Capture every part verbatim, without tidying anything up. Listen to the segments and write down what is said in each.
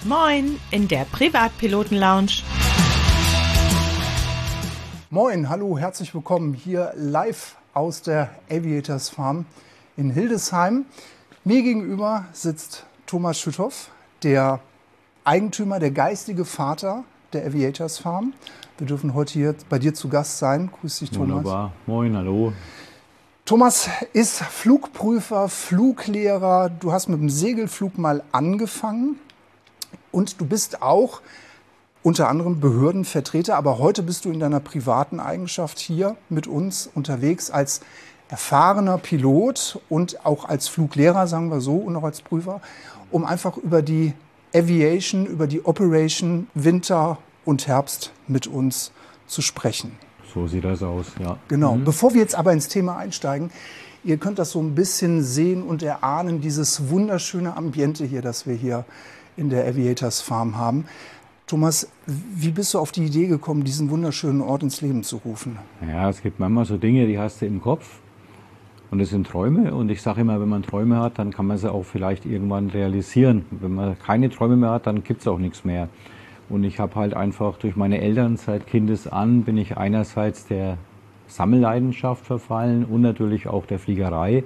Moin in der Privatpiloten-Lounge. Moin, hallo, herzlich willkommen hier live aus der Aviators Farm in Hildesheim. Mir gegenüber sitzt Thomas Schütthoff, der Eigentümer, der geistige Vater der Aviators Farm. Wir dürfen heute hier bei dir zu Gast sein. Grüß dich, Thomas. Wunderbar. Moin, hallo. Thomas ist Flugprüfer, Fluglehrer. Du hast mit dem Segelflug mal angefangen und du bist auch unter anderem Behördenvertreter, aber heute bist du in deiner privaten Eigenschaft hier mit uns unterwegs als erfahrener Pilot und auch als Fluglehrer, sagen wir so, und auch als Prüfer, um einfach über die Aviation, über die Operation Winter und Herbst mit uns zu sprechen. So sieht das aus, ja. Genau. Mhm. Bevor wir jetzt aber ins Thema einsteigen, ihr könnt das so ein bisschen sehen und erahnen, dieses wunderschöne Ambiente hier, das wir hier in der Aviators Farm haben. Thomas, wie bist du auf die Idee gekommen, diesen wunderschönen Ort ins Leben zu rufen? Ja, es gibt manchmal so Dinge, die hast du im Kopf und das sind Träume. Und ich sage immer, wenn man Träume hat, dann kann man sie auch vielleicht irgendwann realisieren. Wenn man keine Träume mehr hat, dann gibt es auch nichts mehr. Und ich habe halt einfach durch meine Eltern seit Kindesan bin ich einerseits der Sammelleidenschaft verfallen und natürlich auch der Fliegerei.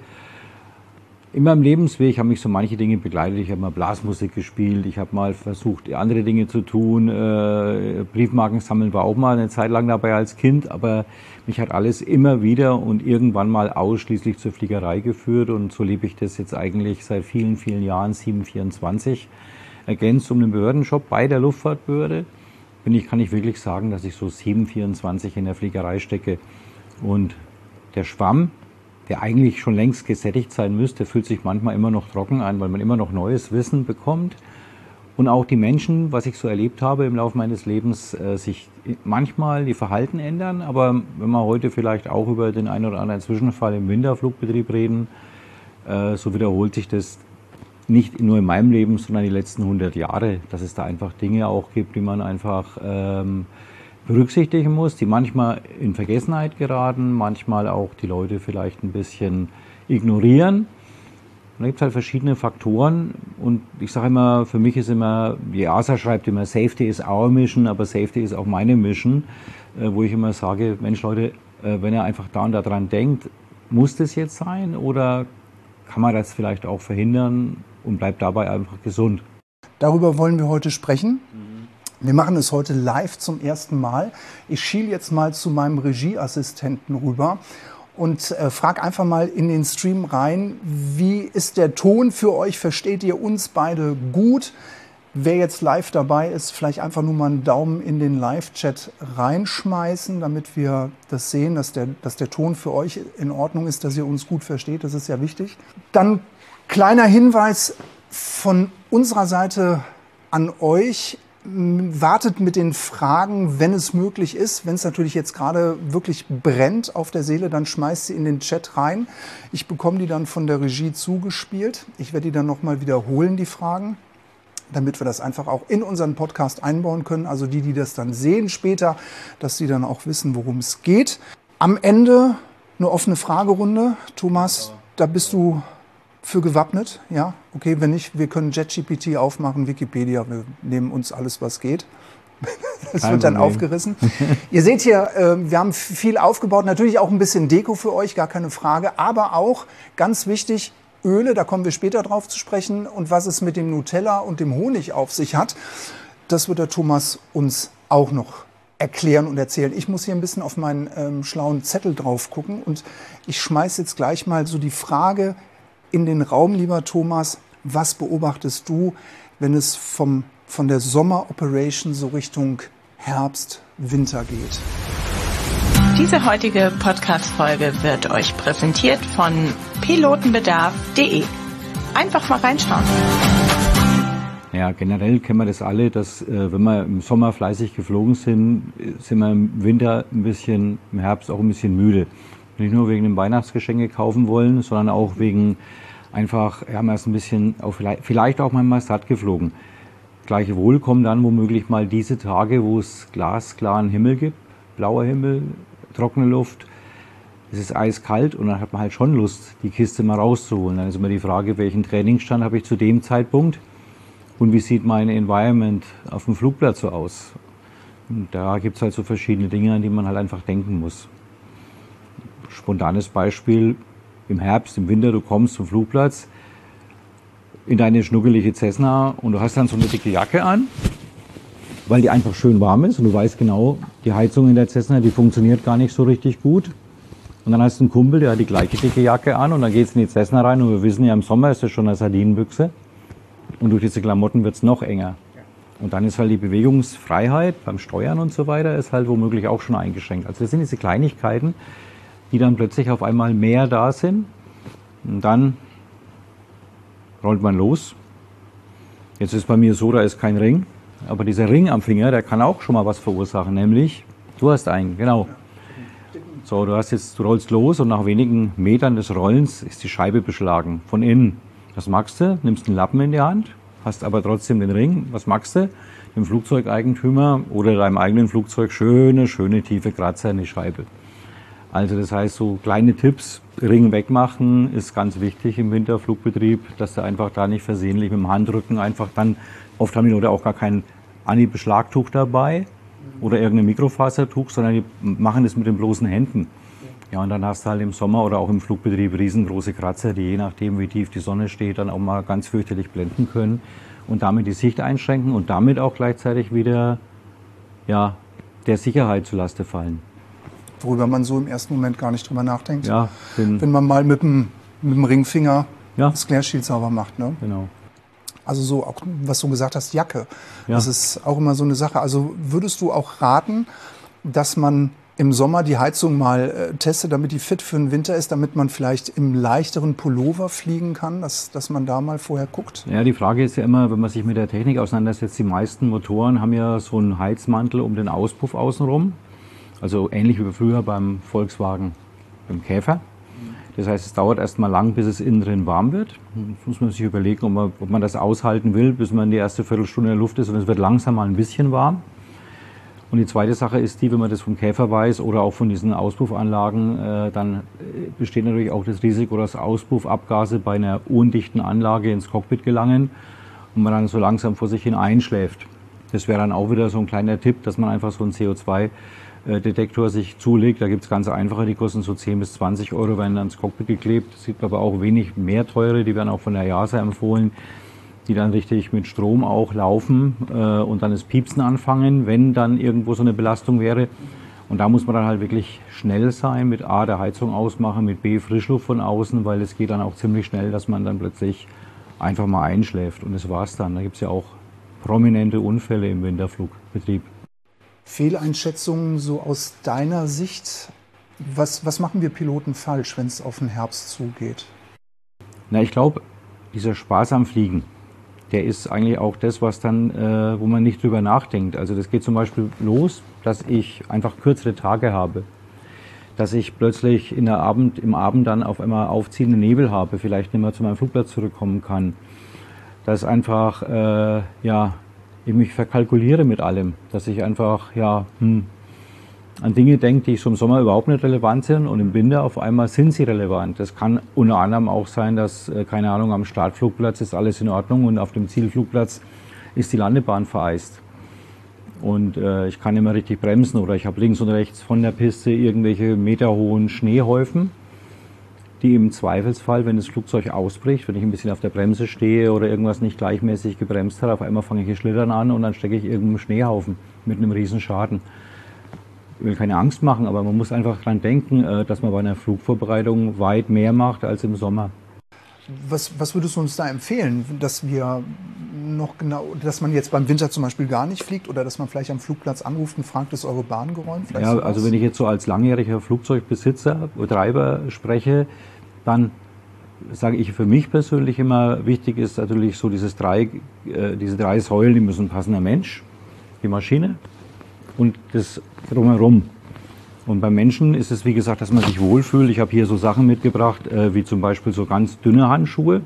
In meinem Lebensweg haben mich so manche Dinge begleitet. Ich habe mal Blasmusik gespielt, ich habe mal versucht, andere Dinge zu tun. Äh, Briefmarken sammeln war auch mal eine Zeit lang dabei als Kind, aber mich hat alles immer wieder und irgendwann mal ausschließlich zur Fliegerei geführt. Und so lebe ich das jetzt eigentlich seit vielen, vielen Jahren, sieben vierundzwanzig. Ergänzt um den Behördenjob bei der Luftfahrtbehörde, bin ich, kann ich wirklich sagen, dass ich so sieben vierundzwanzig in der Fliegerei stecke. Und der Schwamm, der eigentlich schon längst gesättigt sein müsste, fühlt sich manchmal immer noch trocken an, weil man immer noch neues Wissen bekommt. Und auch die Menschen, was ich so erlebt habe im Laufe meines Lebens, äh, sich manchmal die Verhalten ändern. Aber wenn wir heute vielleicht auch über den einen oder anderen Zwischenfall im Winterflugbetrieb reden, äh, so wiederholt sich das nicht nur in meinem Leben, sondern die letzten hundert Jahre, dass es da einfach Dinge auch gibt, die man einfach ähm, berücksichtigen muss, die manchmal in Vergessenheit geraten, manchmal auch die Leute vielleicht ein bisschen ignorieren. Und da gibt es halt verschiedene Faktoren und ich sage immer, für mich ist immer, die E A S A schreibt immer, Safety is our mission, aber Safety ist auch meine Mission, äh, wo ich immer sage, Mensch Leute, äh, wenn ihr einfach da und da dran denkt, muss das jetzt sein oder kann man das vielleicht auch verhindern und bleibt dabei einfach gesund? Darüber wollen wir heute sprechen. Wir machen es heute live zum ersten Mal. Ich schiele jetzt mal zu meinem Regieassistenten rüber und äh, frage einfach mal in den Stream rein, wie ist der Ton für euch? Versteht ihr uns beide gut? Wer jetzt live dabei ist, vielleicht einfach nur mal einen Daumen in den Live-Chat reinschmeißen, damit wir das sehen, dass der, dass der Ton für euch in Ordnung ist, dass ihr uns gut versteht. Das ist ja wichtig. Dann kleiner Hinweis von unserer Seite an euch. Wartet mit den Fragen, wenn es möglich ist. Wenn es natürlich jetzt gerade wirklich brennt auf der Seele, dann schmeißt sie in den Chat rein. Ich bekomme die dann von der Regie zugespielt. Ich werde die dann nochmal wiederholen, die Fragen, damit wir das einfach auch in unseren Podcast einbauen können. Also die, die das dann sehen später, dass sie dann auch wissen, worum es geht. Am Ende eine offene Fragerunde. Thomas, da bist du für gewappnet? Ja, okay, wenn nicht, wir können JetGPT aufmachen, Wikipedia, wir nehmen uns alles, was geht. Das Kein wird dann Problem. aufgerissen. Ihr seht hier, äh, wir haben viel aufgebaut, natürlich auch ein bisschen Deko für euch, gar keine Frage, aber auch ganz wichtig, Öle, da kommen wir später drauf zu sprechen und was es mit dem Nutella und dem Honig auf sich hat, das wird der Thomas uns auch noch erklären und erzählen. Ich muss hier ein bisschen auf meinen ähm, schlauen Zettel drauf gucken und ich schmeiße jetzt gleich mal so die Frage in den Raum, lieber Thomas, was beobachtest du, wenn es vom, von der Sommeroperation so Richtung Herbst, Winter geht? Diese heutige Podcast-Folge wird euch präsentiert von pilotenbedarf punkt de. Einfach mal reinschauen. Ja, generell kennen wir das alle, dass äh, wenn wir im Sommer fleißig geflogen sind, sind wir im Winter ein bisschen, im Herbst auch ein bisschen müde. Nicht nur wegen dem Weihnachtsgeschenke kaufen wollen, sondern auch wegen einfach, ja, man ist ein bisschen, auch vielleicht, vielleicht auch mal satt geflogen. Gleichwohl kommen dann womöglich mal diese Tage, wo es glasklaren Himmel gibt, blauer Himmel, trockene Luft. Es ist eiskalt und dann hat man halt schon Lust, die Kiste mal rauszuholen. Dann ist immer die Frage, welchen Trainingsstand habe ich zu dem Zeitpunkt? und wie sieht mein Environment auf dem Flugplatz so aus. Und da gibt es halt so verschiedene Dinge, an die man halt einfach denken muss. Spontanes Beispiel, im Herbst, im Winter, du kommst zum Flugplatz in deine schnuckelige Cessna und du hast dann so eine dicke Jacke an, weil die einfach schön warm ist und du weißt genau, die Heizung in der Cessna, die funktioniert gar nicht so richtig gut. Und dann hast du einen Kumpel, der hat die gleiche dicke Jacke an und dann geht es in die Cessna rein und wir wissen ja, im Sommer ist das schon eine Sardinenbüchse und durch diese Klamotten wird es noch enger. Und dann ist halt die Bewegungsfreiheit beim Steuern und so weiter ist halt womöglich auch schon eingeschränkt. Also das sind diese Kleinigkeiten, die dann plötzlich auf einmal mehr da sind und dann rollt man los. Jetzt ist bei mir so, da ist kein Ring, aber dieser Ring am Finger, der kann auch schon mal was verursachen, nämlich du hast einen, genau. So, du hast jetzt, du rollst los und nach wenigen Metern des Rollens ist die Scheibe beschlagen, von innen. Was machst du? Nimmst einen Lappen in die Hand, hast aber trotzdem den Ring. Was machst du? Dem Flugzeugeigentümer oder deinem eigenen Flugzeug schöne, schöne tiefe Kratzer in die Scheibe. Also das heißt, so kleine Tipps, Ring wegmachen ist ganz wichtig im Winterflugbetrieb, dass du einfach da nicht versehentlich mit dem Handrücken einfach dann, oft haben die Leute auch gar kein Anti-Beschlagtuch dabei oder irgendein Mikrofasertuch, sondern die machen das mit den bloßen Händen. Ja, und dann hast du halt im Sommer oder auch im Flugbetrieb riesengroße Kratzer, die je nachdem, wie tief die Sonne steht, dann auch mal ganz fürchterlich blenden können und damit die Sicht einschränken und damit auch gleichzeitig wieder ja, der Sicherheit zu Laste fallen. Worüber man so im ersten Moment gar nicht drüber nachdenkt. Ja, wenn man mal mit dem, mit dem Ringfinger ja. das Glasshield sauber macht. Ne? Genau. Also so, auch was du gesagt hast, Jacke. Ja. Das ist auch immer so eine Sache. Also würdest du auch raten, dass man im Sommer die Heizung mal äh, testet, damit die fit für den Winter ist, damit man vielleicht im leichteren Pullover fliegen kann, dass, dass man da mal vorher guckt? Ja, die Frage ist ja immer, wenn man sich mit der Technik auseinandersetzt, die meisten Motoren haben ja so einen Heizmantel um den Auspuff außenrum. Also ähnlich wie früher beim Volkswagen, beim Käfer. Das heißt, es dauert erst mal lang, bis es innen drin warm wird. Jetzt muss man sich überlegen, ob man, ob man das aushalten will, bis man die erste Viertelstunde in der Luft ist und es wird langsam mal ein bisschen warm. Und die zweite Sache ist die, wenn man das vom Käfer weiß oder auch von diesen Auspuffanlagen, äh, dann besteht natürlich auch das Risiko, dass Auspuffabgase bei einer undichten Anlage ins Cockpit gelangen und man dann so langsam vor sich hin einschläft. Das wäre dann auch wieder so ein kleiner Tipp, dass man einfach so einen C O zwei Detektor sich zulegt. Da gibt es ganz einfache, die kosten so zehn bis zwanzig Euro, werden dann ins Cockpit geklebt. Es gibt aber auch wenig mehr teure, die werden auch von der E A S A empfohlen, die dann richtig mit Strom auch laufen äh, und dann das Piepsen anfangen, wenn dann irgendwo so eine Belastung wäre. Und da muss man dann halt wirklich schnell sein, mit A, der Heizung ausmachen, mit B, Frischluft von außen, weil es geht dann auch ziemlich schnell, dass man dann plötzlich einfach mal einschläft. Und das war's dann. Da gibt es ja auch prominente Unfälle im Winterflugbetrieb. Fehleinschätzungen so aus deiner Sicht? Was, was machen wir Piloten falsch, wenn es auf den Herbst zugeht? Na, ich glaube, dieser Spaß am Fliegen, der ist eigentlich auch das, was dann, äh, wo man nicht drüber nachdenkt. Also das geht zum Beispiel los, dass ich einfach kürzere Tage habe. Dass ich plötzlich in der Abend, im Abend dann auf einmal aufziehenden Nebel habe, vielleicht nicht mehr zu meinem Flugplatz zurückkommen kann. Dass einfach, äh, ja, ich mich verkalkuliere mit allem, dass ich einfach ja, hm, an Dinge denke, die so im Sommer überhaupt nicht relevant sind und im Winter auf einmal sind sie relevant. Das kann unter anderem auch sein, dass, äh, keine Ahnung, am Startflugplatz ist alles in Ordnung und auf dem Zielflugplatz ist die Landebahn vereist. Und äh, ich kann nicht mehr richtig bremsen oder ich habe links und rechts von der Piste irgendwelche meterhohen Schneehäufen, die im Zweifelsfall, wenn das Flugzeug ausbricht, wenn ich ein bisschen auf der Bremse stehe oder irgendwas nicht gleichmäßig gebremst hat, auf einmal fange ich hier Schlittern an und dann stecke ich irgendeinen Schneehaufen mit einem riesen Schaden. Ich will keine Angst machen, aber man muss einfach dran denken, dass man bei einer Flugvorbereitung weit mehr macht als im Sommer. Was, was würdest du uns da empfehlen, dass wir noch genau, dass man jetzt beim Winter zum Beispiel gar nicht fliegt oder dass man vielleicht am Flugplatz anruft und fragt, ist eure Bahn geräumt? Vielleicht ja, sowas? Also wenn ich jetzt so als langjähriger Flugzeugbesitzer, Betreiber spreche, dann sage ich für mich persönlich immer, wichtig ist natürlich so dieses drei, äh, diese drei Säulen, die müssen passen: der Mensch, die Maschine und das Drumherum. Und beim Menschen ist es, wie gesagt, dass man sich wohlfühlt. Ich habe hier so Sachen mitgebracht, äh, wie zum Beispiel so ganz dünne Handschuhe,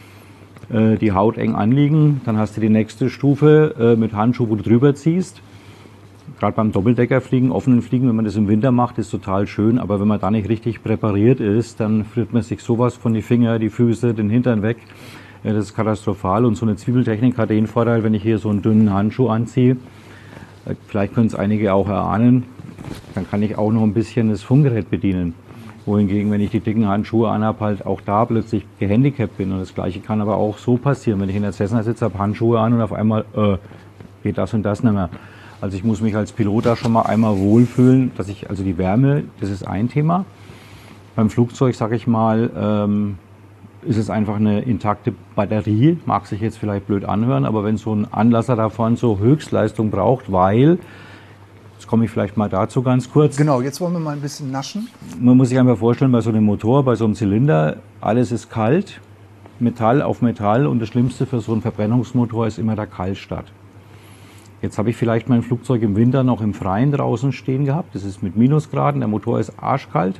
äh, die Haut eng anliegen. Dann hast du die nächste Stufe äh, mit Handschuh, wo du drüber ziehst. Gerade beim Doppeldeckerfliegen, offenen Fliegen, wenn man das im Winter macht, ist total schön. Aber wenn man da nicht richtig präpariert ist, dann friert man sich sowas von die Finger, die Füße, den Hintern weg. Ja, das ist katastrophal und so eine Zwiebeltechnik hat den Vorteil, wenn ich hier so einen dünnen Handschuh anziehe, vielleicht können es einige auch erahnen, dann kann ich auch noch ein bisschen das Funkgerät bedienen. Wohingegen, wenn ich die dicken Handschuhe anhabe, halt auch da plötzlich gehandicapt bin. Und das Gleiche kann aber auch so passieren, wenn ich in der Cessna sitze, habe Handschuhe an und auf einmal äh, geht das und das nicht mehr. Also ich muss mich als Pilot da schon mal einmal wohlfühlen, dass ich, also die Wärme, das ist ein Thema. Beim Flugzeug, sage ich mal, ähm, ist es einfach eine intakte Batterie, mag sich jetzt vielleicht blöd anhören, aber wenn so ein Anlasser davon so Höchstleistung braucht, weil, jetzt komme ich vielleicht mal dazu ganz kurz. Genau, jetzt wollen wir mal ein bisschen naschen. Man muss sich einfach vorstellen, bei so einem Motor, bei so einem Zylinder, alles ist kalt, Metall auf Metall und das Schlimmste für so einen Verbrennungsmotor ist immer der Kaltstart. Jetzt habe ich vielleicht mein Flugzeug im Winter noch im Freien draußen stehen gehabt, das ist mit Minusgraden, der Motor ist arschkalt.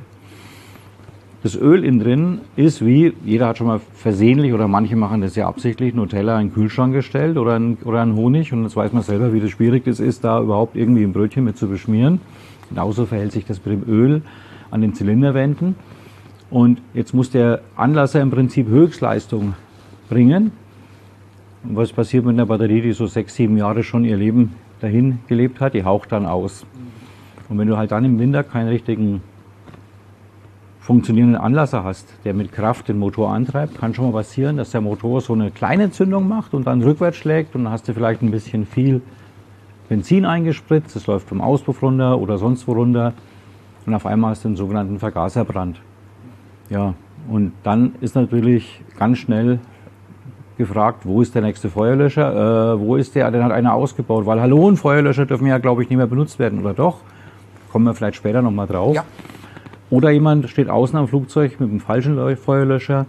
Das Öl innen drin ist wie, jeder hat schon mal versehentlich oder manche machen das ja absichtlich, Nutella in den Kühlschrank gestellt oder einen, oder einen Honig und jetzt weiß man selber, wie das schwierig das ist, da überhaupt irgendwie ein Brötchen mit zu beschmieren. Genauso verhält sich das mit dem Öl an den Zylinderwänden und jetzt muss der Anlasser im Prinzip Höchstleistung bringen. Und was passiert mit einer Batterie, die so sechs, sieben Jahre schon ihr Leben dahin gelebt hat? Die haucht dann aus. Und wenn du halt dann im Winter keinen richtigen funktionierenden Anlasser hast, der mit Kraft den Motor antreibt, kann schon mal passieren, dass der Motor so eine kleine Zündung macht und dann rückwärts schlägt und dann hast du vielleicht ein bisschen viel Benzin eingespritzt, es läuft vom Auspuff runter oder sonst wo runter und auf einmal hast du den sogenannten Vergaserbrand. Ja, und dann ist natürlich ganz schnell gefragt, wo ist der nächste Feuerlöscher, äh, wo ist der, den hat einer ausgebaut, weil hallo, ein Feuerlöscher dürfen ja, glaube ich, nicht mehr benutzt werden, oder doch? Kommen wir vielleicht später nochmal drauf. Ja. Oder jemand steht außen am Flugzeug mit einem falschen Feuerlöscher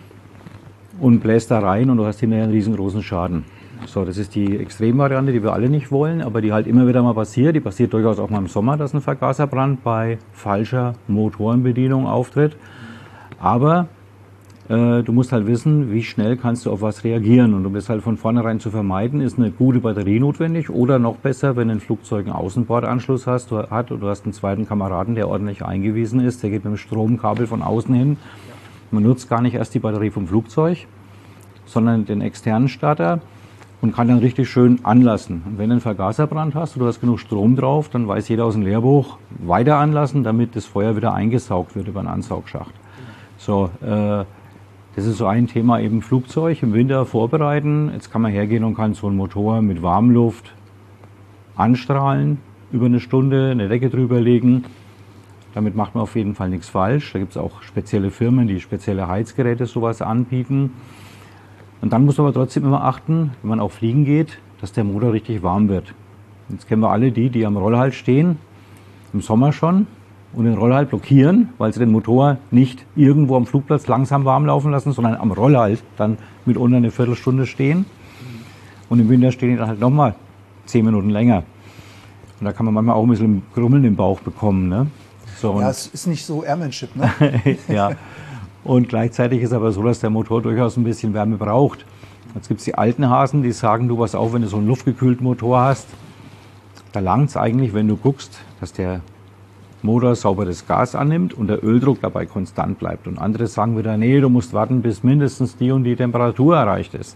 und bläst da rein und du hast hinterher einen riesengroßen Schaden. So, das ist die Extremvariante, die wir alle nicht wollen, aber die halt immer wieder mal passiert. Die passiert durchaus auch mal im Sommer, dass ein Vergaserbrand bei falscher Motorenbedienung auftritt. Aber äh, du musst halt wissen, wie schnell kannst du auf was reagieren. Und um das halt von vornherein zu vermeiden, ist eine gute Batterie notwendig. Oder noch besser, wenn ein Flugzeug einen Außenbordanschluss hast, du, hat, und du hast einen zweiten Kameraden, der ordentlich eingewiesen ist, der geht mit dem Stromkabel von außen hin. Man nutzt gar nicht erst die Batterie vom Flugzeug, sondern den externen Starter und kann dann richtig schön anlassen. Und wenn du einen Vergaserbrand hast und du hast genug Strom drauf, dann weiß jeder aus dem Lehrbuch, weiter anlassen, damit das Feuer wieder eingesaugt wird über einen Ansaugschacht. So, äh, das ist so ein Thema, eben Flugzeug im Winter vorbereiten. Jetzt kann man hergehen und kann so einen Motor mit Warmluft anstrahlen, über eine Stunde eine Decke drüber legen. Damit macht man auf jeden Fall nichts falsch. Da gibt es auch spezielle Firmen, die spezielle Heizgeräte sowas anbieten. Und dann muss man aber trotzdem immer achten, wenn man auch fliegen geht, dass der Motor richtig warm wird. Jetzt kennen wir alle die, die am Rollhalt stehen, im Sommer schon, und den Rollhalt blockieren, weil sie den Motor nicht irgendwo am Flugplatz langsam warm laufen lassen, sondern am Rollhalt dann mitunter eine Viertelstunde stehen. Und im Winter stehen die dann halt nochmal zehn Minuten länger. Und da kann man manchmal auch ein bisschen Grummeln im Bauch bekommen. Ne? So, ja, es ist nicht so Airmanship, ne? Ja. Und gleichzeitig ist aber so, dass der Motor durchaus ein bisschen Wärme braucht. Jetzt gibt es die alten Hasen, die sagen, du pass auf, wenn du so einen luftgekühlten Motor hast, da langt es eigentlich, wenn du guckst, dass der Motor sauberes Gas annimmt und der Öldruck dabei konstant bleibt. Und andere sagen wieder, nee, du musst warten, bis mindestens die und die Temperatur erreicht ist.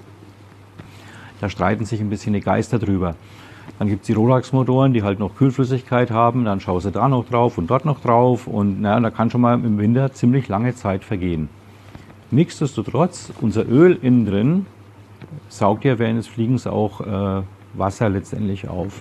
Da streiten sich ein bisschen die Geister drüber. Dann gibt es die Rotax-Motoren, die halt noch Kühlflüssigkeit haben, dann schaust du da noch drauf und dort noch drauf und na, da kann schon mal im Winter ziemlich lange Zeit vergehen. Nichtsdestotrotz, unser Öl innen drin saugt ja während des Fliegens auch äh, Wasser letztendlich auf.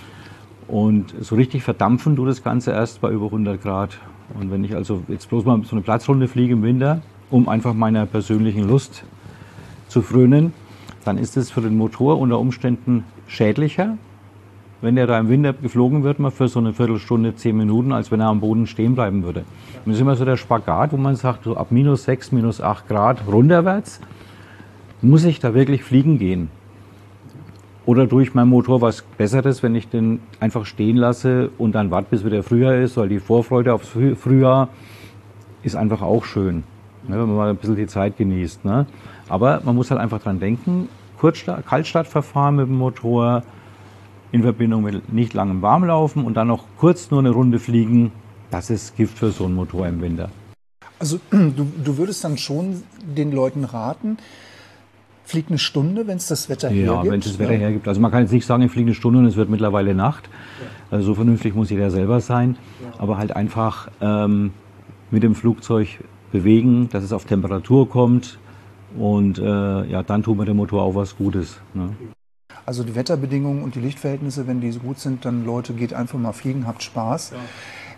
Und so richtig verdampfen tut das Ganze erst bei über hundert Grad. Und wenn ich also jetzt bloß mal so eine Platzrunde fliege im Winter, um einfach meiner persönlichen Lust zu frönen, dann ist es für den Motor unter Umständen schädlicher, wenn der da im Winter geflogen wird, mal für so eine Viertelstunde, zehn Minuten, als wenn er am Boden stehen bleiben würde. Und das ist immer so der Spagat, wo man sagt, so ab minus sechs, minus acht Grad runterwärts, muss ich da wirklich fliegen gehen? Oder durch meinen Motor was Besseres, wenn ich den einfach stehen lasse und dann warte, bis wieder Frühjahr ist, weil die Vorfreude aufs Frühjahr ist einfach auch schön, ne, wenn man mal ein bisschen die Zeit genießt. Ne? Aber man muss halt einfach dran denken, Kurzstart, Kaltstartverfahren mit dem Motor in Verbindung mit nicht langem Warmlaufen und dann noch kurz nur eine Runde fliegen, das ist Gift für so einen Motor im Winter. Also du, du würdest dann schon den Leuten raten, fliege eine Stunde, wenn es das Wetter hergibt. Ja, wenn es das Wetter ja. hergibt. Also man kann jetzt nicht sagen, ich fliege eine Stunde und es wird mittlerweile Nacht. Ja. Also so vernünftig muss jeder selber sein. Ja. Aber halt einfach ähm, mit dem Flugzeug bewegen, dass es auf Temperatur kommt. Und äh, ja, dann tut mir der Motor auch was Gutes. Ne? Also die Wetterbedingungen und die Lichtverhältnisse, wenn die so gut sind, dann Leute, geht einfach mal fliegen, habt Spaß. Ja.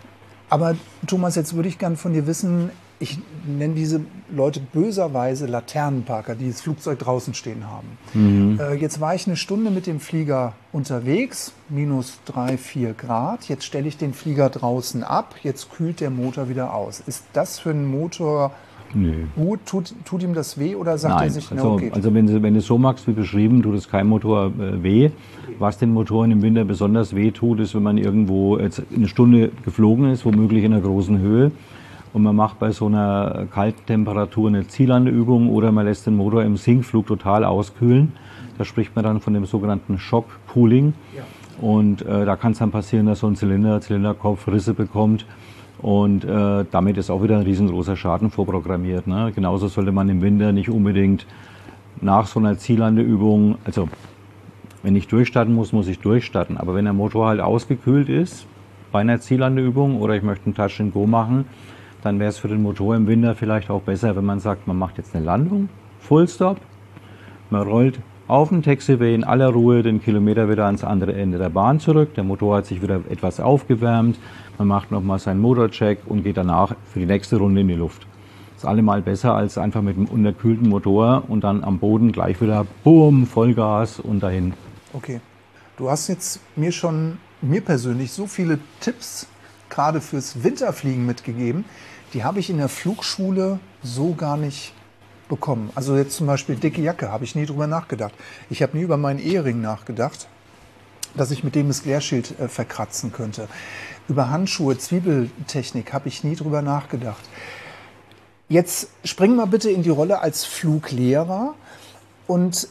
Aber Thomas, jetzt würde ich gerne von dir wissen, ich nenne diese Leute böserweise Laternenparker, die das Flugzeug draußen stehen haben. Mhm. Äh, jetzt war ich eine Stunde mit dem Flieger unterwegs, minus drei, vier Grad. Jetzt stelle ich den Flieger draußen ab, jetzt kühlt der Motor wieder aus. Ist das für einen Motor nee. gut? Tut, tut ihm das weh oder sagt Nein, er sich, also, no, okay. Also wenn du, wenn du es so magst wie beschrieben, tut es keinem Motor äh, weh. Was den Motoren im Winter besonders weh tut, ist, wenn man irgendwo jetzt eine Stunde geflogen ist, womöglich in einer großen Höhe. Und man macht bei so einer kalten Temperatur eine Ziellandeübung oder man lässt den Motor im Sinkflug total auskühlen. Da spricht man dann von dem sogenannten Shock-Cooling. Ja. Und äh, da kann es dann passieren, dass so ein Zylinder, Zylinderkopf Risse bekommt. Und äh, damit ist auch wieder ein riesengroßer Schaden vorprogrammiert. Ne? Genauso sollte man im Winter nicht unbedingt nach so einer Ziellandeübung, also wenn ich durchstarten muss, muss ich durchstarten. Aber wenn der Motor halt ausgekühlt ist bei einer Ziellandeübung oder ich möchte einen Touch and Go machen, dann wäre es für den Motor im Winter vielleicht auch besser, wenn man sagt, man macht jetzt eine Landung, Fullstop, man rollt auf dem Taxiway in aller Ruhe den Kilometer wieder ans andere Ende der Bahn zurück, der Motor hat sich wieder etwas aufgewärmt, man macht nochmal seinen Motorcheck und geht danach für die nächste Runde in die Luft. Das ist allemal besser als einfach mit einem unterkühlten Motor und dann am Boden gleich wieder boom, Vollgas und dahin. Okay, du hast jetzt mir schon, mir persönlich, so viele Tipps gerade fürs Winterfliegen mitgegeben. Die habe ich in der Flugschule so gar nicht bekommen. Also jetzt zum Beispiel dicke Jacke, habe ich nie drüber nachgedacht. Ich habe nie über meinen Ehering nachgedacht, dass ich mit dem das Glasschild äh, verkratzen könnte. Über Handschuhe, Zwiebeltechnik habe ich nie drüber nachgedacht. Jetzt spring mal bitte in die Rolle als Fluglehrer und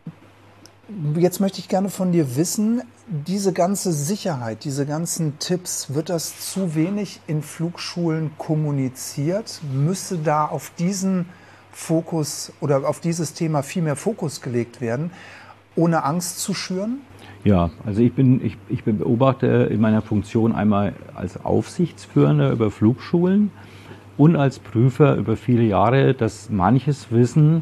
jetzt möchte ich gerne von dir wissen, diese ganze Sicherheit, diese ganzen Tipps, wird das zu wenig in Flugschulen kommuniziert? Müsste da auf diesen Fokus oder auf dieses Thema viel mehr Fokus gelegt werden, ohne Angst zu schüren? Ja, also ich bin, ich, ich beobachte in meiner Funktion einmal als Aufsichtsführender über Flugschulen und als Prüfer über viele Jahre, dass manches Wissen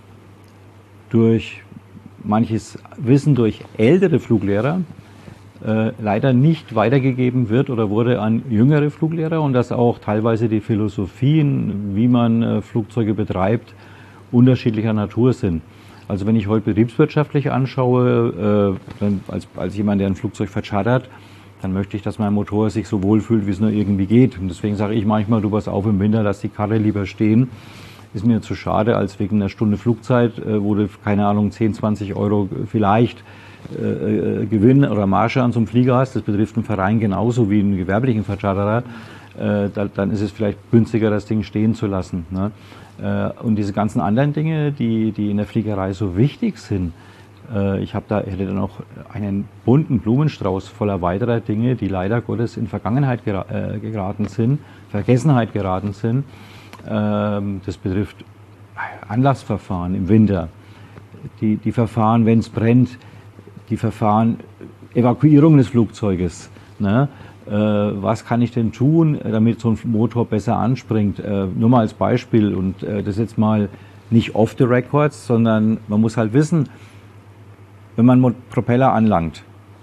durch manches Wissen durch ältere Fluglehrer äh, leider nicht weitergegeben wird oder wurde an jüngere Fluglehrer und dass auch teilweise die Philosophien, wie man äh, Flugzeuge betreibt, unterschiedlicher Natur sind. Also wenn ich heute betriebswirtschaftlich anschaue, äh, dann als, als jemand, der ein Flugzeug verchartert, dann möchte ich, dass mein Motor sich so wohlfühlt, wie es nur irgendwie geht. Und deswegen sage ich manchmal, du pass auf im Winter, lass die Karre lieber stehen. Ist mir zu schade, als wegen einer Stunde Flugzeit, wo du, keine Ahnung, zehn, zwanzig Euro vielleicht äh, Gewinn oder Marge an so einem Flieger hast. Das betrifft einen Verein genauso wie einen gewerblichen Vercharterer. Äh, da, dann ist es vielleicht günstiger, das Ding stehen zu lassen. Ne? Äh, und diese ganzen anderen Dinge, die, die in der Fliegerei so wichtig sind, äh, ich habe da, ich hätte da noch einen bunten Blumenstrauß voller weiterer Dinge, die leider Gottes in Vergangenheit gera äh, geraten sind, Vergessenheit geraten sind. Das betrifft Anlassverfahren im Winter, die, die Verfahren, wenn es brennt, die Verfahren Evakuierung des Flugzeuges. Ne? Äh, was kann ich denn tun, damit so ein Motor besser anspringt? Äh, nur mal als Beispiel und äh, das jetzt mal nicht off the records, sondern man muss halt wissen, wenn man einen Propeller anlangt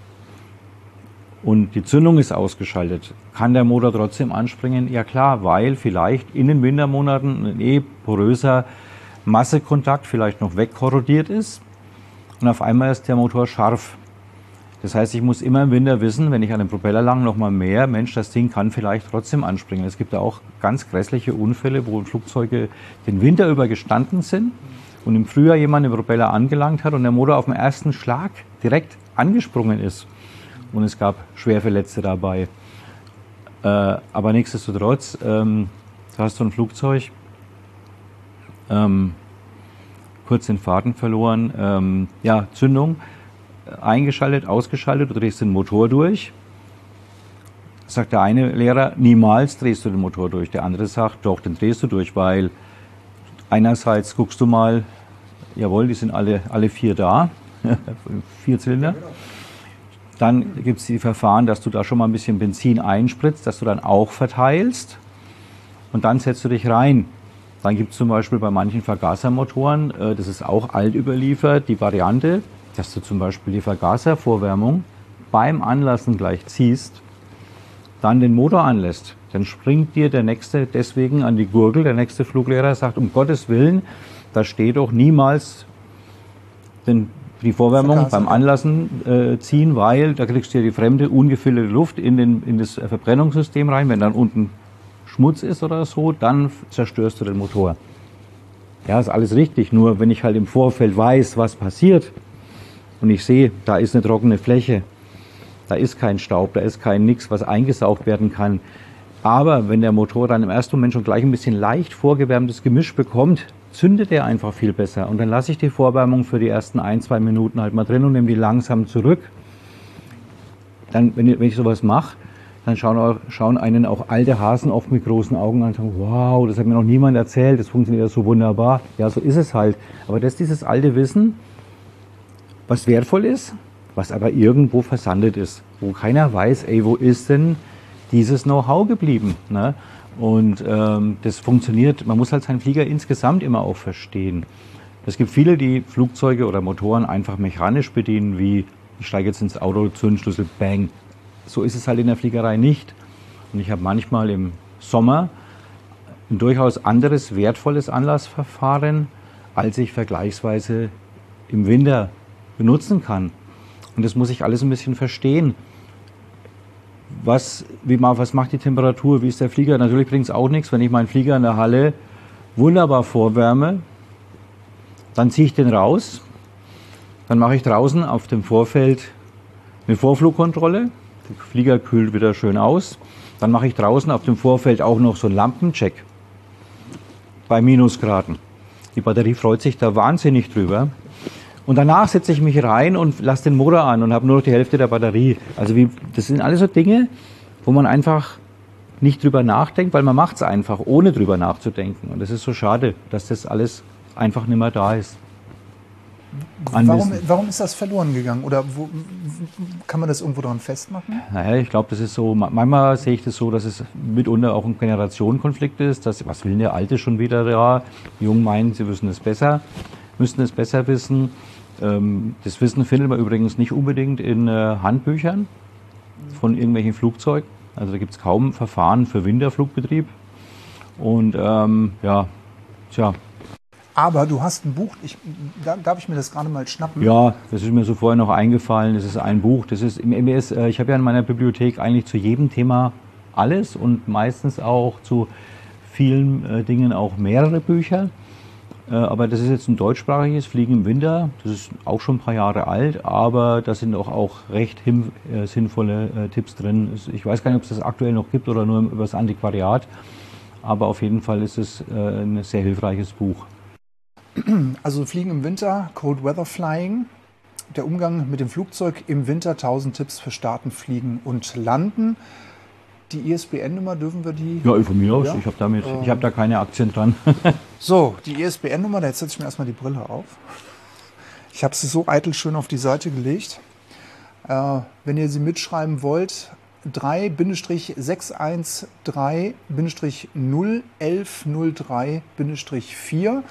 und die Zündung ist ausgeschaltet, kann der Motor trotzdem anspringen? Ja klar, weil vielleicht in den Wintermonaten ein eh poröser Massekontakt vielleicht noch wegkorrodiert ist und auf einmal ist der Motor scharf. Das heißt, ich muss immer im Winter wissen, wenn ich an den Propeller lang noch mal mehr, Mensch, das Ding kann vielleicht trotzdem anspringen. Es gibt da auch ganz grässliche Unfälle, wo Flugzeuge den Winter über gestanden sind und im Frühjahr jemand den Propeller angelangt hat und der Motor auf den ersten Schlag direkt angesprungen ist. Und es gab Schwerverletzte dabei. Äh, aber nichtsdestotrotz, ähm, da hast du ein Flugzeug, ähm, kurz den Faden verloren, ähm, ja, Zündung, eingeschaltet, ausgeschaltet, du drehst den Motor durch. Sagt der eine Lehrer, niemals drehst du den Motor durch. Der andere sagt, doch, den drehst du durch, weil einerseits guckst du mal Jawohl, die sind alle, alle vier da. Vier Zylinder. Dann gibt es die Verfahren, dass du da schon mal ein bisschen Benzin einspritzt, dass du dann auch verteilst. Und dann setzt du dich rein. Dann gibt es zum Beispiel bei manchen Vergasermotoren, äh, das ist auch alt überliefert, die Variante, dass du zum Beispiel die Vergaservorwärmung beim Anlassen gleich ziehst, dann den Motor anlässt. Dann springt dir der Nächste deswegen an die Gurgel, der nächste Fluglehrer sagt, um Gottes Willen, da steht doch niemals den, die Vorwärmung Vergaser. beim Anlassen äh, ziehen, weil da kriegst du ja die fremde, ungefilterte Luft in, den, in das Verbrennungssystem rein. Wenn dann unten Schmutz ist oder so, dann zerstörst du den Motor. Ja, ist alles richtig, nur wenn ich halt im Vorfeld weiß, was passiert und ich sehe, da ist eine trockene Fläche, da ist kein Staub, da ist kein nix, was eingesaugt werden kann. Aber wenn der Motor dann im ersten Moment schon gleich ein bisschen leicht vorgewärmtes Gemisch bekommt, zündet er einfach viel besser. Und dann lasse ich die Vorwärmung für die ersten ein, zwei Minuten halt mal drin und nehme die langsam zurück. Dann, wenn ich, wenn ich sowas mache, dann schauen, auch, schauen einen auch alte Hasen oft mit großen Augen an und sagen, wow, das hat mir noch niemand erzählt, das funktioniert ja so wunderbar. Ja, so ist es halt. Aber das ist dieses alte Wissen, was wertvoll ist, was aber irgendwo versandet ist, wo keiner weiß, ey, wo ist denn dieses Know-how geblieben? Ne? Und ähm, das funktioniert, man muss halt seinen Flieger insgesamt immer auch verstehen. Es gibt viele, die Flugzeuge oder Motoren einfach mechanisch bedienen, wie ich steige jetzt ins Auto, Zündschlüssel, bang. So ist es halt in der Fliegerei nicht. Und ich habe manchmal im Sommer ein durchaus anderes, wertvolles Anlassverfahren, als ich vergleichsweise im Winter benutzen kann. Und das muss ich alles ein bisschen verstehen. Was, wie, was macht die Temperatur? Wie ist der Flieger? Natürlich bringt es auch nichts, wenn ich meinen Flieger in der Halle wunderbar vorwärme. Dann ziehe ich den raus. Dann mache ich draußen auf dem Vorfeld eine Vorflugkontrolle. Der Flieger kühlt wieder schön aus. Dann mache ich draußen auf dem Vorfeld auch noch so einen Lampencheck bei Minusgraden. Die Batterie freut sich da wahnsinnig drüber. Und danach setze ich mich rein und lasse den Motor an und habe nur noch die Hälfte der Batterie. Also wie, das sind alles so Dinge, wo man einfach nicht drüber nachdenkt, weil man macht es einfach, ohne drüber nachzudenken. Und das ist so schade, dass das alles einfach nicht mehr da ist. Warum, warum ist das verloren gegangen? Oder wo, kann man das irgendwo dran festmachen? Naja, ich glaube, das ist so, manchmal sehe ich das so, dass es mitunter auch ein Generationenkonflikt ist. Dass, was will denn der Alte schon wieder da? Die Jungen meinen, sie wissen es besser, müssten es besser wissen. Das Wissen findet man übrigens nicht unbedingt in Handbüchern von irgendwelchen Flugzeugen. Also da gibt es kaum Verfahren für Winterflugbetrieb. Und ähm, ja, tja. Aber du hast ein Buch, ich, darf ich mir das gerade mal schnappen? Ja, das ist mir so vorher noch eingefallen. Das ist ein Buch. Das ist im M E S. Ich habe ja in meiner Bibliothek eigentlich zu jedem Thema alles und meistens auch zu vielen äh, Dingen auch mehrere Bücher. Äh, aber das ist jetzt ein deutschsprachiges Fliegen im Winter. Das ist auch schon ein paar Jahre alt, aber da sind auch, auch recht him, äh, sinnvolle äh, Tipps drin. Ich weiß gar nicht, ob es das aktuell noch gibt oder nur über das Antiquariat. Aber auf jeden Fall ist es äh, ein sehr hilfreiches Buch. Also Fliegen im Winter, Cold Weather Flying, der Umgang mit dem Flugzeug im Winter, tausend Tipps für Starten, Fliegen und Landen. Die I S B N-Nummer, dürfen wir die? Ja, von mir aus. Ja? Ich habe damit, ähm. ich habe da keine Aktien dran. So, die I S B N-Nummer, da setze ich mir erstmal die Brille auf. Ich habe sie so eitel schön auf die Seite gelegt. Äh, wenn ihr sie mitschreiben wollt, drei sechs eins drei null eins null drei vier.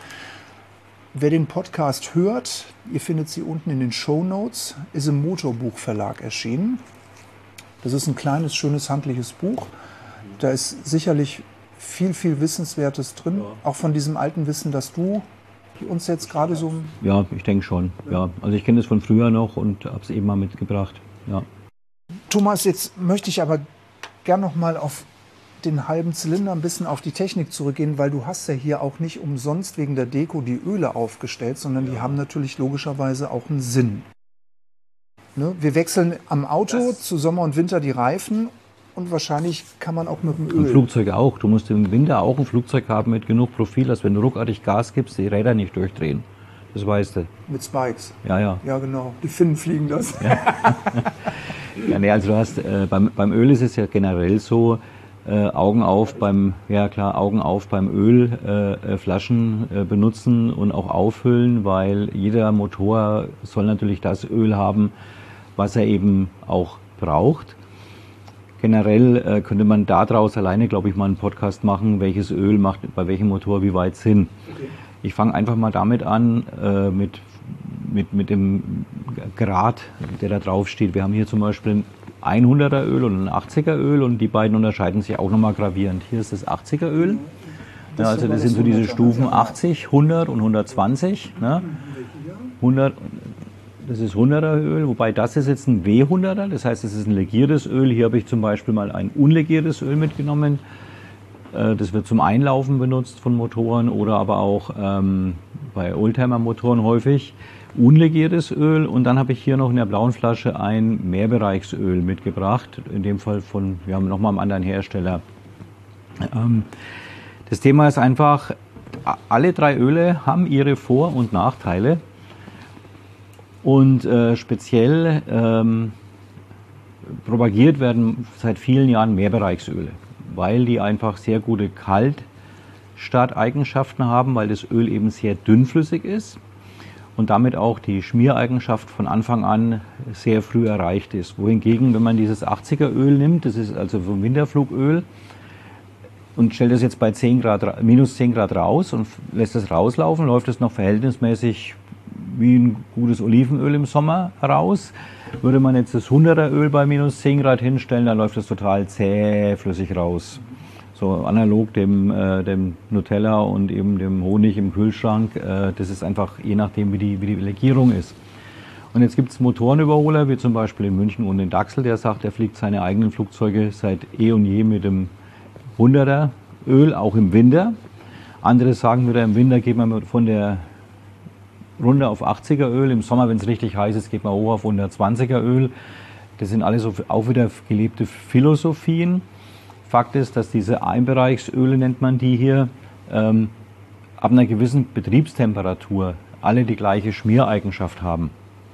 Wer den Podcast hört, ihr findet sie unten in den Shownotes, ist im Motorbuchverlag erschienen. Das ist ein kleines, schönes, handliches Buch. Da ist sicherlich viel, viel Wissenswertes drin. Ja. Auch von diesem alten Wissen, das du uns jetzt gerade so... Ja, ich denke schon. Ja. Also ich kenne das von früher noch und habe es eben mal mitgebracht. Ja. Thomas, jetzt möchte ich aber gern noch mal auf den halben Zylinder ein bisschen auf die Technik zurückgehen, weil du hast ja hier auch nicht umsonst wegen der Deko die Öle aufgestellt, sondern die haben natürlich logischerweise auch einen Sinn. Ne? Wir wechseln am Auto das zu Sommer und Winter die Reifen und wahrscheinlich kann man auch mit dem Öl... Und Flugzeuge auch. Du musst im Winter auch ein Flugzeug haben mit genug Profil, dass wenn du ruckartig Gas gibst, die Räder nicht durchdrehen. Das weißt du. Mit Spikes. Ja, ja. Ja, genau. Die Finnen fliegen das. Ja, ja nee, also du hast, äh, beim, beim Öl ist es ja generell so, äh, Augen auf beim, ja klar, Augen auf beim Ölflaschen äh, äh, benutzen und auch auffüllen, weil jeder Motor soll natürlich das Öl haben, was er eben auch braucht. Generell äh, könnte man daraus alleine, glaube ich, mal einen Podcast machen, welches Öl macht bei welchem Motor wie weit Sinn. Okay. Ich fange einfach mal damit an, äh, mit, mit, mit dem Grad, der da drauf steht. Wir haben hier zum Beispiel ein hunderter Öl und ein achtziger Öl und die beiden unterscheiden sich auch nochmal gravierend. Hier ist das achtziger Öl. Ja, also das sind so diese Stufen achtzig, hundert und hundertzwanzig. Ne? hundert, das ist hunderter Öl, wobei das ist jetzt ein W hunderter, das heißt, es ist ein legiertes Öl. Hier habe ich zum Beispiel mal ein unlegiertes Öl mitgenommen. Das wird zum Einlaufen benutzt von Motoren oder aber auch ähm, bei Oldtimer-Motoren häufig. Unlegiertes Öl und dann habe ich hier noch in der blauen Flasche ein Mehrbereichsöl mitgebracht, in dem Fall von, wir haben nochmal einen anderen Hersteller. Ähm, das Thema ist einfach, alle drei Öle haben ihre Vor- und Nachteile. Und äh, speziell ähm, propagiert werden seit vielen Jahren Mehrbereichsöle, weil die einfach sehr gute Kaltstarteigenschaften haben, weil das Öl eben sehr dünnflüssig ist und damit auch die Schmiereigenschaft von Anfang an sehr früh erreicht ist. Wohingegen, wenn man dieses achtziger Öl nimmt, das ist also vom Winterflugöl, und stellt das jetzt bei zehn Grad, minus zehn Grad raus und lässt es rauslaufen, läuft es noch verhältnismäßig wie ein gutes Olivenöl im Sommer raus. Würde man jetzt das hunderter Öl bei minus zehn Grad hinstellen, dann läuft es total zähflüssig raus. So analog dem, äh, dem Nutella und eben dem Honig im Kühlschrank. Äh, das ist einfach je nachdem, wie die, wie die Legierung ist. Und jetzt gibt es Motorenüberholer, wie zum Beispiel in München und in Daxel, der sagt, er fliegt seine eigenen Flugzeuge seit eh und je mit dem hunderter Öl, auch im Winter. Andere sagen wieder, im Winter geht man von der runter auf achtziger Öl, im Sommer, wenn es richtig heiß ist, geht man hoch auf hundertzwanziger Öl. Das sind alles so auch wieder gelebte Philosophien. Fakt ist, dass diese Einbereichsöle, nennt man die hier, ähm, ab einer gewissen Betriebstemperatur alle die gleiche Schmiereigenschaft haben.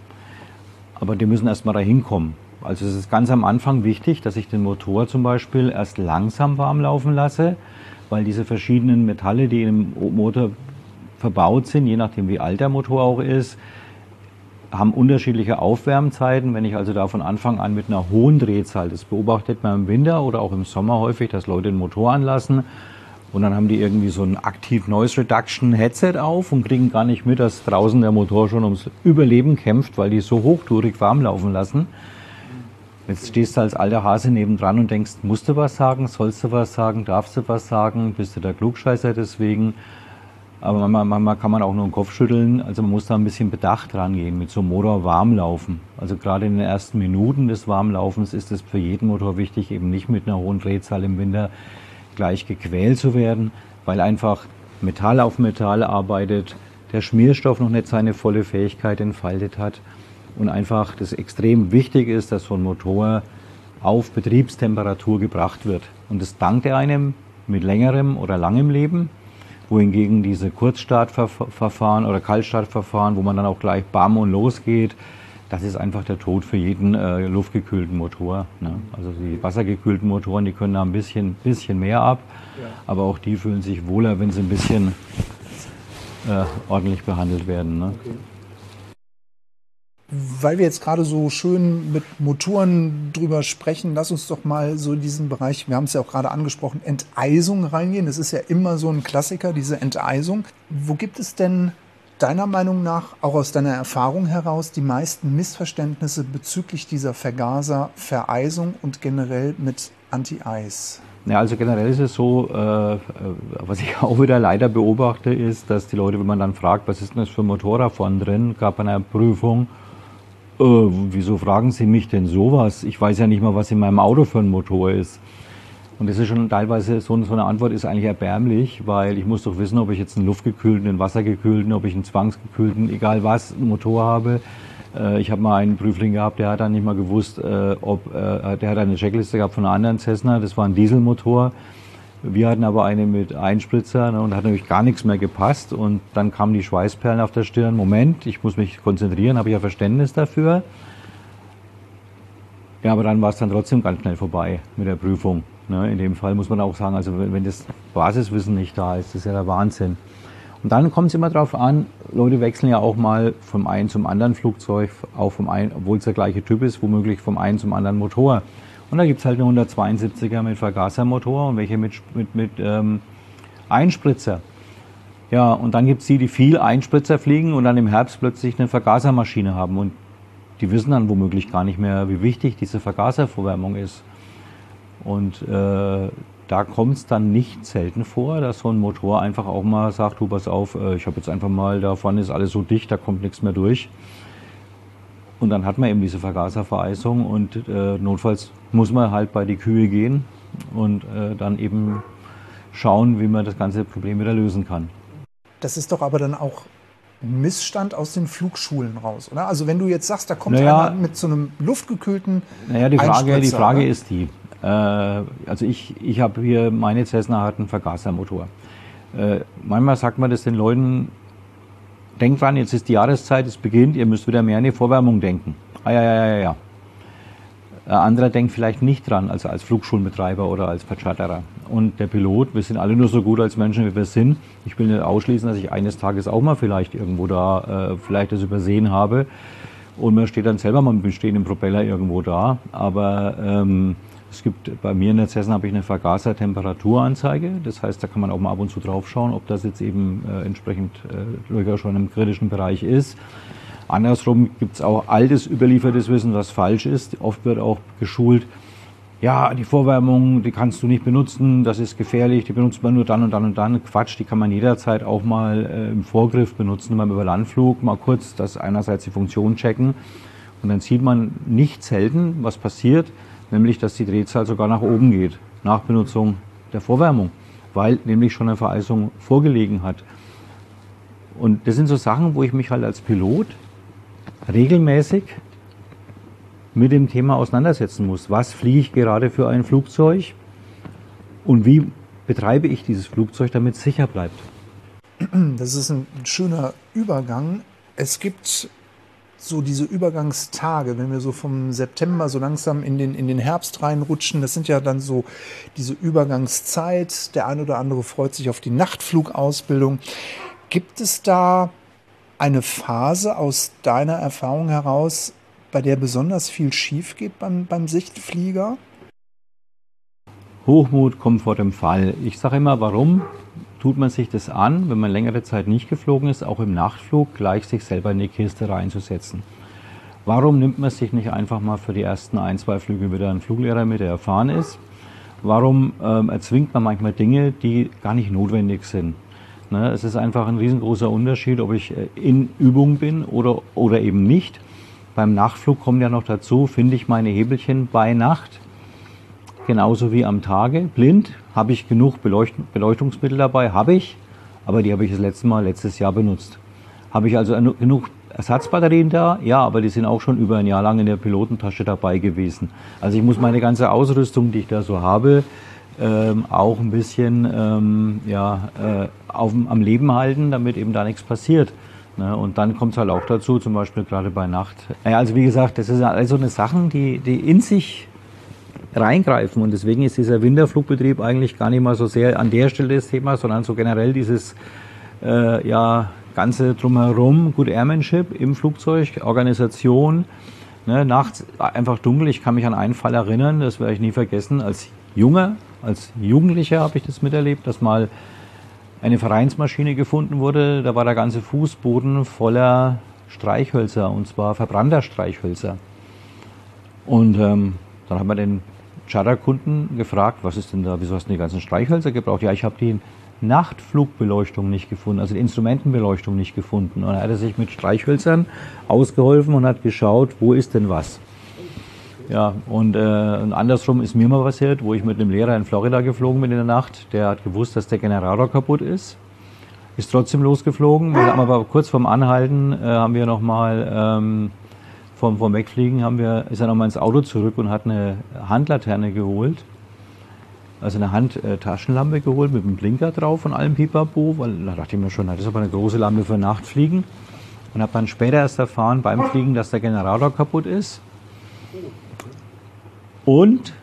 Aber die müssen erstmal dahin kommen. Also es ist ganz am Anfang wichtig, dass ich den Motor zum Beispiel erst langsam warm laufen lasse, weil diese verschiedenen Metalle, die im Motor verbaut sind, je nachdem wie alt der Motor auch ist, haben unterschiedliche Aufwärmzeiten. Wenn ich also da von Anfang an mit einer hohen Drehzahl, das beobachtet man im Winter oder auch im Sommer häufig, dass Leute den Motor anlassen und dann haben die irgendwie so ein Active Noise Reduction Headset auf und kriegen gar nicht mit, dass draußen der Motor schon ums Überleben kämpft, weil die so hochtourig warm laufen lassen. Jetzt stehst du als alter Hase nebendran und denkst, musst du was sagen, sollst du was sagen, darfst du was sagen, bist du der Klugscheißer deswegen? Aber manchmal, manchmal kann man auch nur den Kopf schütteln. Also man muss da ein bisschen bedacht rangehen, mit so einem Motor warm laufen. Also gerade in den ersten Minuten des Warmlaufens ist es für jeden Motor wichtig, eben nicht mit einer hohen Drehzahl im Winter gleich gequält zu werden, weil einfach Metall auf Metall arbeitet, der Schmierstoff noch nicht seine volle Fähigkeit entfaltet hat und einfach das extrem wichtig ist, dass so ein Motor auf Betriebstemperatur gebracht wird. Und das dankt er einem mit längerem oder langem Leben. Wohingegen diese Kurzstartverfahren oder Kaltstartverfahren, wo man dann auch gleich bam und losgeht, das ist einfach der Tod für jeden äh, luftgekühlten Motor. Ne? Also die wassergekühlten Motoren, die können da ein bisschen, bisschen mehr ab, ja. Aber auch die fühlen sich wohler, wenn sie ein bisschen äh, ordentlich behandelt werden. Ne? Okay. Weil wir jetzt gerade so schön mit Motoren drüber sprechen, lass uns doch mal so in diesen Bereich, wir haben es ja auch gerade angesprochen, Enteisung reingehen. Das ist ja immer so ein Klassiker, diese Enteisung. Wo gibt es denn deiner Meinung nach, auch aus deiner Erfahrung heraus, die meisten Missverständnisse bezüglich dieser Vergaser-Vereisung und generell mit Anti-Eis? Ja, also generell ist es so, äh, was ich auch wieder leider beobachte, ist, dass die Leute, wenn man dann fragt, was ist denn das für ein Motorrad vorne drin, gab bei einer Prüfung, Äh, wieso fragen Sie mich denn sowas? Ich weiß ja nicht mal, was in meinem Auto für ein Motor ist. Und das ist schon teilweise, so eine Antwort ist eigentlich erbärmlich, weil ich muss doch wissen, ob ich jetzt einen luftgekühlten, einen wassergekühlten, ob ich einen zwangsgekühlten, egal was, Motor habe. Äh, ich habe mal einen Prüfling gehabt, der hat dann nicht mal gewusst, äh, ob, äh, der hat eine Checkliste gehabt von einer anderen Cessna, das war ein Dieselmotor. Wir hatten aber eine mit Einspritzer, ne, und hat natürlich gar nichts mehr gepasst. Und dann kamen die Schweißperlen auf der Stirn. Moment, ich muss mich konzentrieren, habe ich ja Verständnis dafür. Ja, aber dann war es dann trotzdem ganz schnell vorbei mit der Prüfung. Ne, in dem Fall muss man auch sagen, also wenn das Basiswissen nicht da ist, das ist ja der Wahnsinn. Und dann kommt es immer darauf an, Leute wechseln ja auch mal vom einen zum anderen Flugzeug, auch vom einen, obwohl es der gleiche Typ ist, womöglich vom einen zum anderen Motor. Und da gibt es halt eine hundertzweiundsiebziger mit Vergasermotor und welche mit, mit, mit ähm, Einspritzer. Ja, und dann gibt es die, die viel Einspritzer fliegen und dann im Herbst plötzlich eine Vergasermaschine haben. Und die wissen dann womöglich gar nicht mehr, wie wichtig diese Vergaservorwärmung ist. Und äh, da kommt es dann nicht selten vor, dass so ein Motor einfach auch mal sagt, du pass auf, äh, ich habe jetzt einfach mal, da vorne ist alles so dicht, da kommt nichts mehr durch. Und dann hat man eben diese Vergaservereisung und äh, notfalls muss man halt bei die Kühe gehen und äh, dann eben schauen, wie man das ganze Problem wieder lösen kann. Das ist doch aber dann auch ein Missstand aus den Flugschulen raus, oder? Also wenn du jetzt sagst, da kommt naja, einer mit so einem luftgekühlten Naja, die Frage, die Frage oder? ist die, also ich, ich habe hier, meine Cessna hat einen Vergasermotor. Äh, manchmal sagt man das den Leuten, denkt dran, jetzt ist die Jahreszeit, es beginnt, ihr müsst wieder mehr an die Vorwärmung denken. Ah ja, ja, ja, ja. Ein anderer denkt vielleicht nicht dran, also als Flugschulbetreiber oder als Vercharterer. Und der Pilot, wir sind alle nur so gut als Menschen, wie wir sind. Ich will nicht ausschließen, dass ich eines Tages auch mal vielleicht irgendwo da, äh, vielleicht das übersehen habe. Und man steht dann selber mal mit dem stehenden Propeller irgendwo da. Aber ähm, es gibt, bei mir in der Cessna habe ich eine Vergaser-Temperaturanzeige. Das heißt, da kann man auch mal ab und zu drauf schauen, ob das jetzt eben äh, entsprechend äh, durchaus schon im kritischen Bereich ist. Andersrum gibt es auch altes, überliefertes Wissen, was falsch ist. Oft wird auch geschult, ja, die Vorwärmung, die kannst du nicht benutzen, das ist gefährlich, die benutzt man nur dann und dann und dann. Quatsch, die kann man jederzeit auch mal äh, im Vorgriff benutzen, beim Überlandflug, mal kurz das einerseits die Funktion checken. Und dann sieht man nicht selten, was passiert, nämlich, dass die Drehzahl sogar nach oben geht, nach Benutzung der Vorwärmung, weil nämlich schon eine Vereisung vorgelegen hat. Und das sind so Sachen, wo ich mich halt als Pilot regelmäßig mit dem Thema auseinandersetzen muss. Was fliege ich gerade für ein Flugzeug und wie betreibe ich dieses Flugzeug, damit es sicher bleibt? Das ist ein schöner Übergang. Es gibt so diese Übergangstage, wenn wir so vom September so langsam in den, in den Herbst reinrutschen, das sind ja dann so diese Übergangszeit. Der eine oder andere freut sich auf die Nachtflugausbildung. Gibt es da eine Phase aus deiner Erfahrung heraus, bei der besonders viel schief geht beim, beim Sichtflieger? Hochmut kommt vor dem Fall. Ich sage immer, warum tut man sich das an, wenn man längere Zeit nicht geflogen ist, auch im Nachtflug gleich sich selber in die Kiste reinzusetzen? Warum nimmt man sich nicht einfach mal für die ersten ein, zwei Flüge wieder einen Fluglehrer mit, der erfahren ist? Warum ähm, erzwingt man manchmal Dinge, die gar nicht notwendig sind? Ne, es ist einfach ein riesengroßer Unterschied, ob ich in Übung bin oder, oder eben nicht. Beim Nachtflug kommt ja noch dazu, finde ich meine Hebelchen bei Nacht, genauso wie am Tage. Blind habe ich genug Beleucht Beleuchtungsmittel dabei, habe ich, aber die habe ich das letzte Mal letztes Jahr benutzt. Habe ich also genug Ersatzbatterien da? Ja, aber die sind auch schon über ein Jahr lang in der Pilotentasche dabei gewesen. Also ich muss meine ganze Ausrüstung, die ich da so habe, Ähm, auch ein bisschen ähm, ja, äh, auf, am Leben halten, damit eben da nichts passiert. Ne? Und dann kommt es halt auch dazu, zum Beispiel gerade bei Nacht. Naja, also wie gesagt, das sind also eine Sachen, die, die in sich reingreifen. Und deswegen ist dieser Winterflugbetrieb eigentlich gar nicht mal so sehr an der Stelle das Thema, sondern so generell dieses äh, ja, ganze Drumherum, Good Airmanship im Flugzeug, Organisation. Ne? Nachts einfach dunkel. Ich kann mich an einen Fall erinnern, das werde ich nie vergessen, als Junger, als Jugendlicher habe ich das miterlebt, dass mal eine Vereinsmaschine gefunden wurde. Da war der ganze Fußboden voller Streichhölzer, und zwar verbrannter Streichhölzer. Und ähm, dann haben wir den Charterkunden gefragt, was ist denn da, wieso hast du die ganzen Streichhölzer gebraucht? Ja, ich habe die Nachtflugbeleuchtung nicht gefunden, also die Instrumentenbeleuchtung nicht gefunden. Und er hat sich mit Streichhölzern ausgeholfen und hat geschaut, wo ist denn was? Ja, und, äh, und andersrum ist mir mal passiert, wo ich mit einem Lehrer in Florida geflogen bin in der Nacht. Der hat gewusst, dass der Generator kaputt ist, ist trotzdem losgeflogen. Wir haben aber kurz vorm Anhalten, äh, haben wir nochmal, ähm, vom, vom Wegfliegen, haben wir, ist er nochmal ins Auto zurück und hat eine Handlaterne geholt. Also eine Handtaschenlampe geholt mit einem Blinker drauf und allem Pipapo. Weil da dachte ich mir schon, das ist aber eine große Lampe für Nachtfliegen. Und habe dann später erst erfahren beim Fliegen, dass der Generator kaputt ist. Und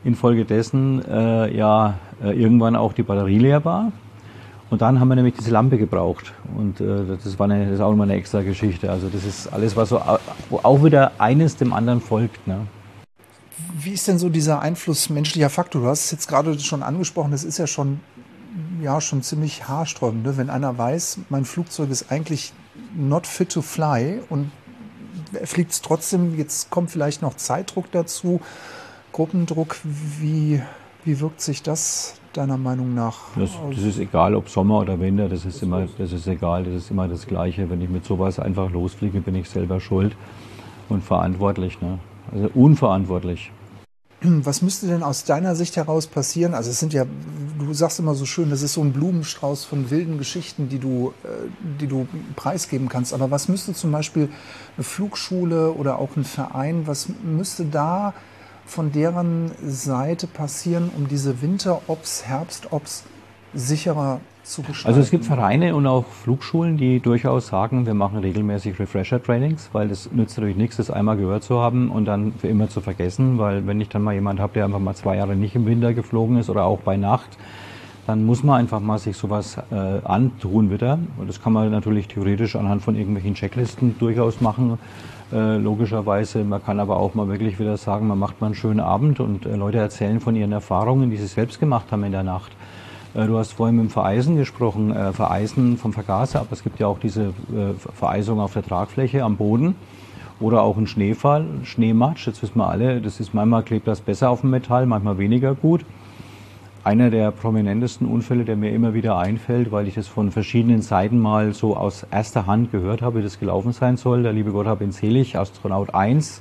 infolgedessen äh, ja äh, irgendwann auch die Batterie leer war. Und dann haben wir nämlich diese Lampe gebraucht. Und äh, das war eine, das ist auch immer eine extra Geschichte. Also das ist alles, was so wo auch wieder eines dem anderen folgt. Ne? Wie ist denn so dieser Einfluss menschlicher Faktor? Du hast es jetzt gerade schon angesprochen, das ist ja schon, ja, schon ziemlich haarsträubend, ne? Wenn einer weiß, mein Flugzeug ist eigentlich not fit to fly und er fliegt es trotzdem, jetzt kommt vielleicht noch Zeitdruck dazu, Gruppendruck, wie, wie wirkt sich das deiner Meinung nach das, das ist egal, ob Sommer oder Winter, das ist immer, das ist egal, das ist immer das Gleiche. Wenn ich mit sowas einfach losfliege, bin ich selber schuld und verantwortlich, ne? Also unverantwortlich. Was müsste denn aus deiner Sicht heraus passieren? Also es sind ja, du sagst immer so schön, das ist so ein Blumenstrauß von wilden Geschichten, die du, die du preisgeben kannst. Aber was müsste zum Beispiel eine Flugschule oder auch ein Verein, was müsste da von deren Seite passieren, um diese Winter-Ops, Herbst-Ops sicherer zu gestalten? Also es gibt Vereine und auch Flugschulen, die durchaus sagen, wir machen regelmäßig Refresher-Trainings, weil das nützt natürlich nichts, das einmal gehört zu haben und dann für immer zu vergessen, weil wenn ich dann mal jemand habe, der einfach mal zwei Jahre nicht im Winter geflogen ist oder auch bei Nacht, dann muss man einfach mal sich sowas äh, antun wieder. Und das kann man natürlich theoretisch anhand von irgendwelchen Checklisten durchaus machen, äh, logischerweise. Man kann aber auch mal wirklich wieder sagen, man macht mal einen schönen Abend und äh, Leute erzählen von ihren Erfahrungen, die sie selbst gemacht haben in der Nacht. Du hast vorhin mit dem Vereisen gesprochen, äh, Vereisen vom Vergaser, aber es gibt ja auch diese äh, Vereisung auf der Tragfläche am Boden oder auch ein Schneefall, Schneematsch, das wissen wir alle, das ist manchmal klebt das besser auf dem Metall, manchmal weniger gut. Einer der prominentesten Unfälle, der mir immer wieder einfällt, weil ich das von verschiedenen Seiten mal so aus erster Hand gehört habe, wie das gelaufen sein soll, der liebe Gott hab ihn selig, Astronaut eins,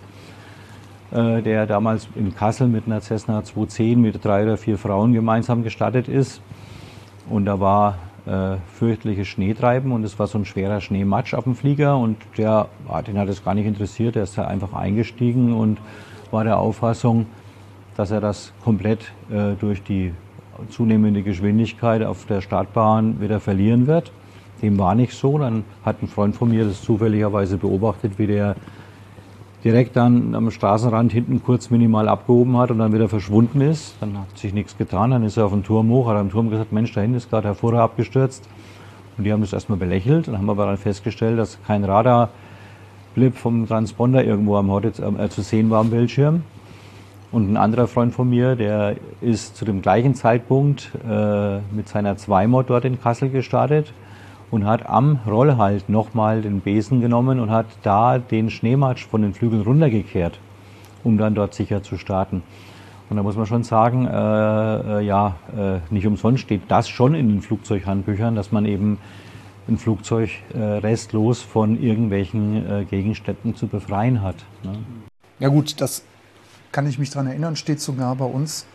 äh, der damals in Kassel mit einer Cessna zweihundertzehn mit drei oder vier Frauen gemeinsam gestartet ist. Und da war äh, fürchterliches Schneetreiben und es war so ein schwerer Schneematsch auf dem Flieger und der, den hat es gar nicht interessiert, der ist da einfach eingestiegen und war der Auffassung, dass er das komplett äh, durch die zunehmende Geschwindigkeit auf der Startbahn wieder verlieren wird. Dem war nicht so, dann hat ein Freund von mir das zufälligerweise beobachtet, wie der direkt dann am Straßenrand hinten kurz minimal abgehoben hat und dann wieder verschwunden ist. Dann hat sich nichts getan, dann ist er auf den Turm hoch, hat am Turm gesagt, Mensch, da hinten ist gerade der Vorder abgestürzt. Und die haben das erstmal belächelt, dann haben wir aber dann festgestellt, dass kein Radarblip vom Transponder irgendwo am Horizont äh, zu sehen war am Bildschirm. Und ein anderer Freund von mir, der ist zu dem gleichen Zeitpunkt äh, mit seiner Zweimod dort in Kassel gestartet und hat am Rollhalt nochmal den Besen genommen und hat da den Schneematsch von den Flügeln runtergekehrt, um dann dort sicher zu starten. Und da muss man schon sagen, äh, äh, ja, äh, nicht umsonst steht das schon in den Flugzeughandbüchern, dass man eben ein Flugzeug äh, restlos von irgendwelchen äh, Gegenständen zu befreien hat. Ne? Ja gut, das kann ich mich daran erinnern, steht sogar bei uns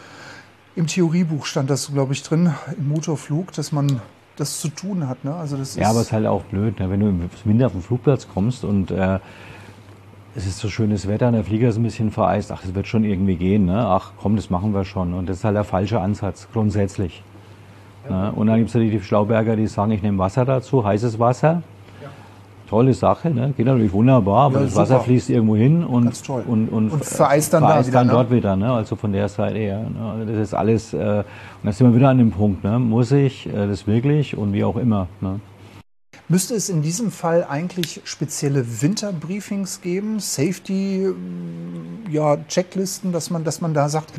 im Theoriebuch stand das, glaube ich, drin, im Motorflug, dass man das zu tun hat. Ne? Also das ja, ist aber es ist halt auch blöd, ne? Wenn du im Winter auf den Flugplatz kommst und äh, es ist so schönes Wetter und der Flieger ist ein bisschen vereist, ach, das wird schon irgendwie gehen, ne? Ach komm, das machen wir schon. Und das ist halt der falsche Ansatz, grundsätzlich. Ja. Ne? Und dann gibt es natürlich die Schlauberger, die sagen, ich nehme Wasser dazu, heißes Wasser. Ja. Tolle Sache, ne? Geht natürlich wunderbar, aber ja, das Wasser fließt irgendwo hin und, und, und, und vereist dann, vereist da wieder, dann ne? dort wieder. Ne? Also von der Seite her. Ne? Also das ist alles, äh, und da sind wir wieder an dem Punkt, ne? Muss ich äh, das wirklich und wie auch immer. Ne? Müsste es in diesem Fall eigentlich spezielle Winterbriefings geben, Safety, ja, Checklisten, dass man, dass man da sagt?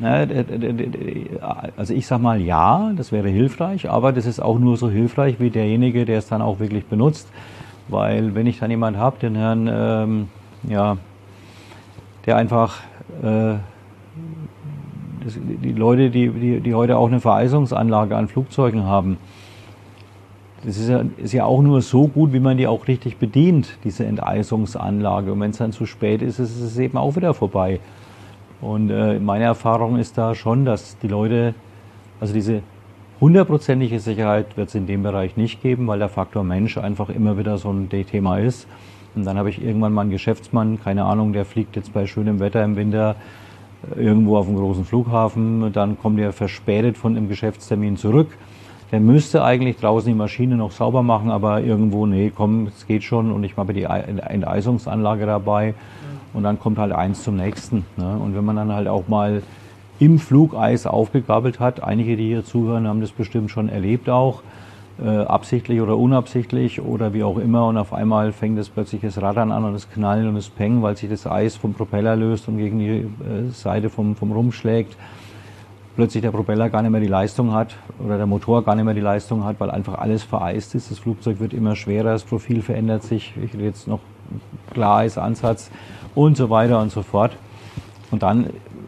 Also ich sag mal ja, das wäre hilfreich, aber das ist auch nur so hilfreich wie derjenige, der es dann auch wirklich benutzt. Weil wenn ich dann jemand habe, den Herrn, ähm, ja, der einfach äh, das, die Leute, die, die, die heute auch eine Vereisungsanlage an Flugzeugen haben, das ist ja, ist ja auch nur so gut, wie man die auch richtig bedient, diese Enteisungsanlage. Und wenn es dann zu spät ist, ist es eben auch wieder vorbei. Und äh, meine Erfahrung ist da schon, dass die Leute, also diese hundertprozentige Sicherheit wird es in dem Bereich nicht geben, weil der Faktor Mensch einfach immer wieder so ein Thema ist. Und dann habe ich irgendwann mal einen Geschäftsmann, keine Ahnung, der fliegt jetzt bei schönem Wetter im Winter irgendwo auf einem großen Flughafen, dann kommt er verspätet von einem Geschäftstermin zurück. Der müsste eigentlich draußen die Maschine noch sauber machen, aber irgendwo, nee, komm, es geht schon und ich habe die Enteisungsanlage dabei und dann kommt halt eins zum nächsten. Ne? Und wenn man dann halt auch mal im Flugeis aufgegabelt hat. Einige, die hier zuhören, haben das bestimmt schon erlebt auch, äh, absichtlich oder unabsichtlich oder wie auch immer. Und auf einmal fängt es plötzlich das Rattern an und das Knallen und das Pengen, weil sich das Eis vom Propeller löst und gegen die äh, Seite vom, vom Rumpf schlägt. Plötzlich der Propeller gar nicht mehr die Leistung hat oder der Motor gar nicht mehr die Leistung hat, weil einfach alles vereist ist. Das Flugzeug wird immer schwerer, das Profil verändert sich. Ich rede jetzt noch Glaeisansatz und so weiter und so fort. Und dann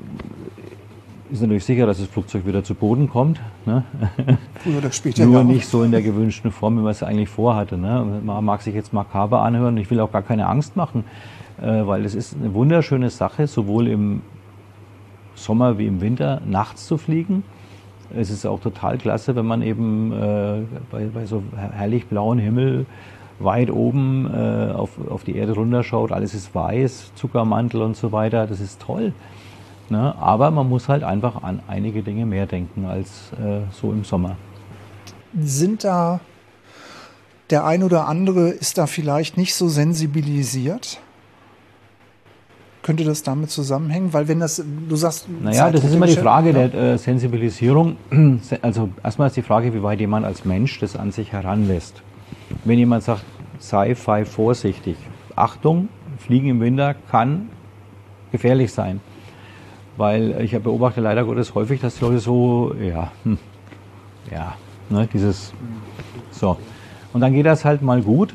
ist natürlich sicher, dass das Flugzeug wieder zu Boden kommt. Ne? Früher oder später. Nur nicht so in der gewünschten Form, wie man es eigentlich vorhatte. Ne? Man mag sich jetzt makaber anhören. Ich will auch gar keine Angst machen, äh, weil es ist eine wunderschöne Sache, sowohl im Sommer wie im Winter nachts zu fliegen. Es ist auch total klasse, wenn man eben äh, bei, bei so herrlich blauen Himmel weit oben äh, auf, auf die Erde runterschaut. Alles ist weiß, Zuckermantel und so weiter. Das ist toll. Ne? Aber man muss halt einfach an einige Dinge mehr denken als äh, so im Sommer. Sind da, der ein oder andere ist da vielleicht nicht so sensibilisiert? Könnte das damit zusammenhängen? Weil wenn das, du sagst... Naja, das ist immer die Frage der äh, Sensibilisierung. Also erstmal ist die Frage, wie weit jemand als Mensch das an sich heranlässt. Wenn jemand sagt, sei vorsichtig, Achtung, Fliegen im Winter kann gefährlich sein. Weil ich beobachte leider Gottes häufig, dass die Leute so, ja, hm, ja, ne, dieses, so. Und dann geht das halt mal gut,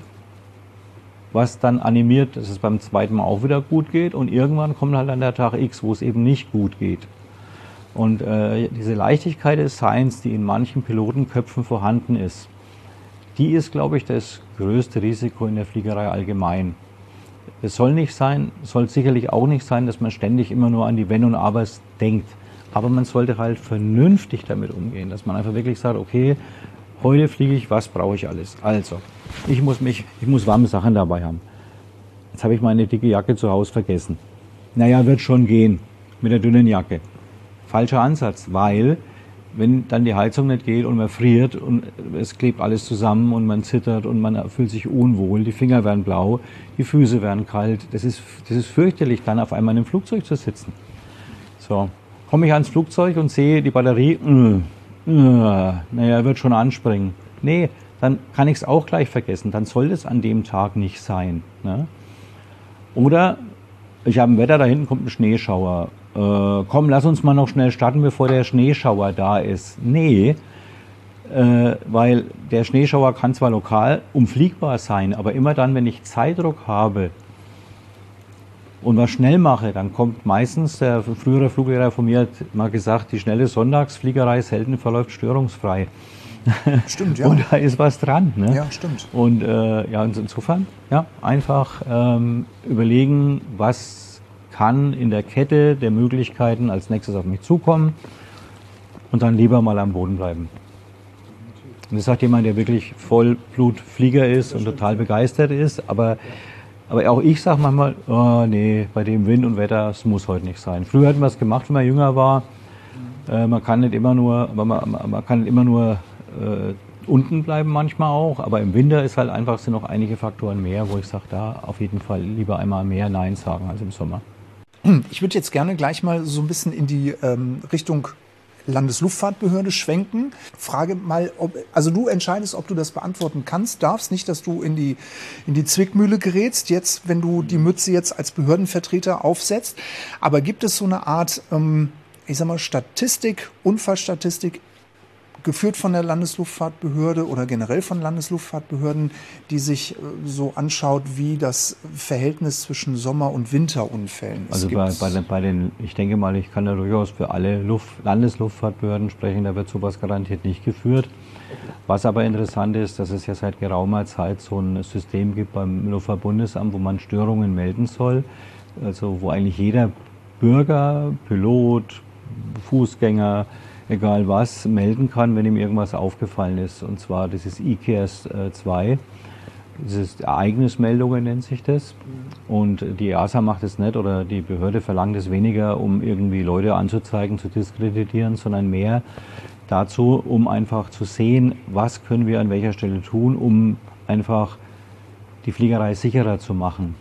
was dann animiert, dass es beim zweiten Mal auch wieder gut geht und irgendwann kommt halt dann der Tag X, wo es eben nicht gut geht. Und äh, diese Leichtigkeit des Seins, die in manchen Pilotenköpfen vorhanden ist, die ist, glaube ich, das größte Risiko in der Fliegerei allgemein. Es soll nicht sein, soll sicherlich auch nicht sein, dass man ständig immer nur an die Wenn und Abers denkt. Aber man sollte halt vernünftig damit umgehen, dass man einfach wirklich sagt, okay, heute fliege ich, was brauche ich alles? Also, ich muss mich, ich muss warme Sachen dabei haben. Jetzt habe ich meine dicke Jacke zu Hause vergessen. Naja, wird schon gehen mit der dünnen Jacke. Falscher Ansatz, weil wenn dann die Heizung nicht geht und man friert und es klebt alles zusammen und man zittert und man fühlt sich unwohl, die Finger werden blau, die Füße werden kalt, das ist, das ist fürchterlich, dann auf einmal in einem Flugzeug zu sitzen. So, komme ich ans Flugzeug und sehe die Batterie, äh, äh, naja, wird schon anspringen. Nee, dann kann ich es auch gleich vergessen, dann soll es an dem Tag nicht sein. Ne? Oder ich habe ein Wetter, da hinten kommt ein Schneeschauer. Äh, komm, lass uns mal noch schnell starten, bevor der Schneeschauer da ist. Nee, äh, weil der Schneeschauer kann zwar lokal umfliegbar sein, aber immer dann, wenn ich Zeitdruck habe und was schnell mache, dann kommt meistens, der frühere Fluglehrer von mir hat mal gesagt, die schnelle Sonntagsfliegerei selten verläuft störungsfrei. Stimmt, ja. Und da ist was dran. Ne? Ja, stimmt. Und äh, ja, insofern, ja, einfach ähm, überlegen, was kann in der Kette der Möglichkeiten als nächstes auf mich zukommen und dann lieber mal am Boden bleiben. Und das sagt jemand, der wirklich Vollblutflieger ist und total begeistert ist, aber, aber auch ich sage manchmal, oh nee, bei dem Wind und Wetter, es muss heute nicht sein. Früher hatten wir es gemacht, wenn man jünger war, äh, man kann nicht immer nur, man, man kann nicht immer nur äh, unten bleiben manchmal auch, aber im Winter ist halt einfach, sind noch einige Faktoren mehr, wo ich sage, da auf jeden Fall lieber einmal mehr Nein sagen als im Sommer. Ich würde jetzt gerne gleich mal so ein bisschen in die ähm, Richtung Landesluftfahrtbehörde schwenken. Frage mal, ob, also du entscheidest, ob du das beantworten kannst, darfst. Nicht, dass du in die, in die Zwickmühle gerätst, jetzt, wenn du die Mütze jetzt als Behördenvertreter aufsetzt. Aber gibt es so eine Art, ähm, ich sag mal, Statistik, Unfallstatistik, geführt von der Landesluftfahrtbehörde oder generell von Landesluftfahrtbehörden, die sich so anschaut, wie das Verhältnis zwischen Sommer- und Winterunfällen ist? Also bei, bei, den, bei den, ich denke mal, ich kann da durchaus für alle Luft, Landesluftfahrtbehörden sprechen, da wird sowas garantiert nicht geführt. Was aber interessant ist, dass es ja seit geraumer Zeit so ein System gibt beim Luftfahrtbundesamt, wo man Störungen melden soll, also wo eigentlich jeder Bürger, Pilot, Fußgänger, egal was, melden kann, wenn ihm irgendwas aufgefallen ist. Und zwar, das ist I C A S zwei. Das ist Ereignismeldungen, nennt sich das. Und die E A S A macht es nicht oder die Behörde verlangt es weniger, um irgendwie Leute anzuzeigen, zu diskreditieren, sondern mehr dazu, um einfach zu sehen, was können wir an welcher Stelle tun, um einfach die Fliegerei sicherer zu machen.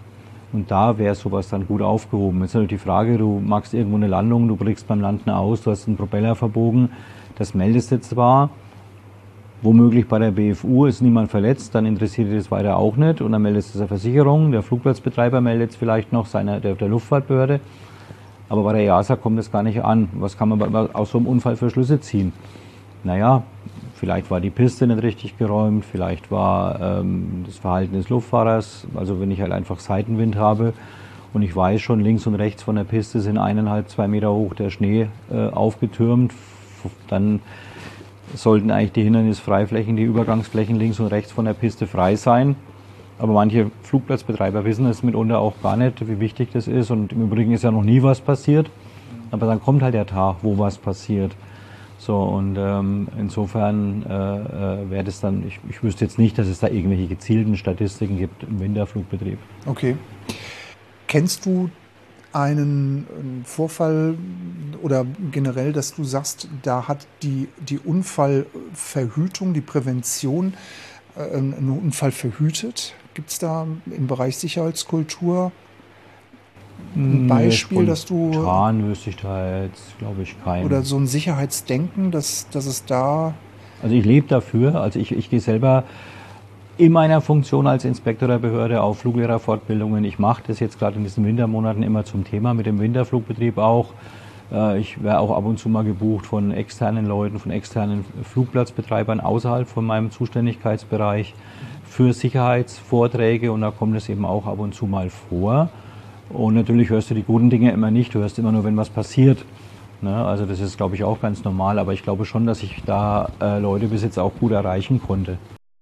Und da wäre sowas dann gut aufgehoben. Jetzt ist natürlich die Frage, du machst irgendwo eine Landung, du brichst beim Landen aus, du hast einen Propeller verbogen, das meldest du zwar, womöglich bei der B F U ist niemand verletzt, dann interessiert dich das weiter auch nicht und dann meldest du es der Versicherung, der Flugplatzbetreiber meldet es vielleicht noch seiner, der, der Luftfahrtbehörde, aber bei der E A S A kommt es gar nicht an. Was kann man aus so einem Unfall für Schlüsse ziehen? Naja, vielleicht war die Piste nicht richtig geräumt, vielleicht war ähm, das Verhalten des Luftfahrers, also wenn ich halt einfach Seitenwind habe und ich weiß schon, links und rechts von der Piste sind eineinhalb, zwei Meter hoch der Schnee äh, aufgetürmt, dann sollten eigentlich die Hindernisfreiflächen, die Übergangsflächen links und rechts von der Piste frei sein. Aber manche Flugplatzbetreiber wissen es mitunter auch gar nicht, wie wichtig das ist. Und im Übrigen ist ja noch nie was passiert. Aber dann kommt halt der Tag, wo was passiert. So, und ähm, insofern äh, äh, wäre das dann, ich, ich wüsste jetzt nicht, dass es da irgendwelche gezielten Statistiken gibt im Winterflugbetrieb. Okay. Kennst du einen Vorfall oder generell, dass du sagst, da hat die, die Unfallverhütung, die Prävention äh, einen Unfall verhütet? Gibt es da im Bereich Sicherheitskultur ein Beispiel, dass du... Spontan wüsste ich da jetzt, glaube ich, keinen. Oder so ein Sicherheitsdenken, dass, dass es da... Also ich lebe dafür, also ich, ich gehe selber in meiner Funktion als Inspektor der Behörde auf Fluglehrerfortbildungen. Ich mache das jetzt gerade in diesen Wintermonaten immer zum Thema, mit dem Winterflugbetrieb auch. Ich werde auch ab und zu mal gebucht von externen Leuten, von externen Flugplatzbetreibern außerhalb von meinem Zuständigkeitsbereich für Sicherheitsvorträge und da kommt es eben auch ab und zu mal vor. Und natürlich hörst du die guten Dinge immer nicht, du hörst immer nur, wenn was passiert. Also das ist, glaube ich, auch ganz normal, aber ich glaube schon, dass ich da Leute bis jetzt auch gut erreichen konnte.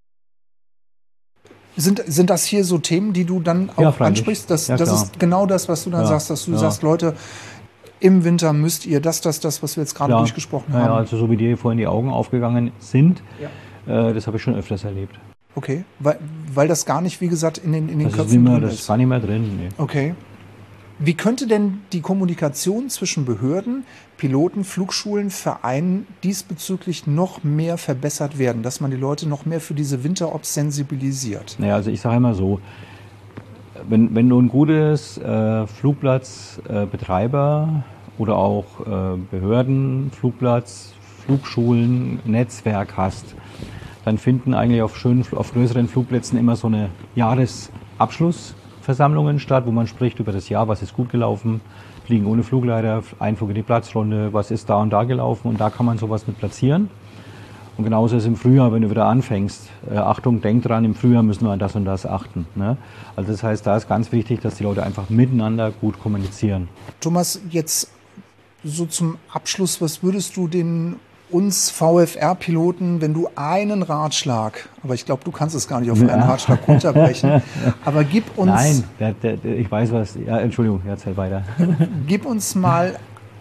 Sind, sind das hier so Themen, die du dann auch ja, ansprichst? Das, ja, das ist genau das, was du dann ja, sagst, dass du ja. sagst, Leute, im Winter müsst ihr das, das, das, was wir jetzt gerade durchgesprochen haben. Ja, also so wie dir vorhin die Augen aufgegangen sind, ja. äh, das habe ich schon öfters erlebt. Okay, weil, weil das gar nicht, wie gesagt, in den, in den das Köpfen ist nicht mehr, drin das ist. ist gar nicht mehr drin. Nee. Okay. Wie könnte denn die Kommunikation zwischen Behörden, Piloten, Flugschulen, Vereinen diesbezüglich noch mehr verbessert werden, dass man die Leute noch mehr für diese Winterops sensibilisiert? Naja, also ich sage immer so, wenn, wenn du ein gutes äh, Flugplatzbetreiber äh, oder auch äh, Behörden, Flugplatz, Flugschulen, Netzwerk hast, dann finden eigentlich auf, schönen, auf größeren Flugplätzen immer so eine Jahresabschluss Versammlungen statt, wo man spricht über das Jahr, was ist gut gelaufen, Fliegen ohne Flugleiter, Einflug in die Platzrunde, was ist da und da gelaufen und da kann man sowas mit platzieren. Und genauso ist es im Frühjahr, wenn du wieder anfängst. Äh, Achtung, denk dran, im Frühjahr müssen wir an das und das achten. Ne? Also das heißt, da ist ganz wichtig, dass die Leute einfach miteinander gut kommunizieren. Thomas, jetzt so zum Abschluss, was würdest du den uns V F R-Piloten, wenn du einen Ratschlag, aber ich glaube, du kannst es gar nicht auf einen ja. Ratschlag runterbrechen, aber gib uns... Nein, der, der, der, ich weiß was, ja, Entschuldigung, erzähl weiter. Gib uns mal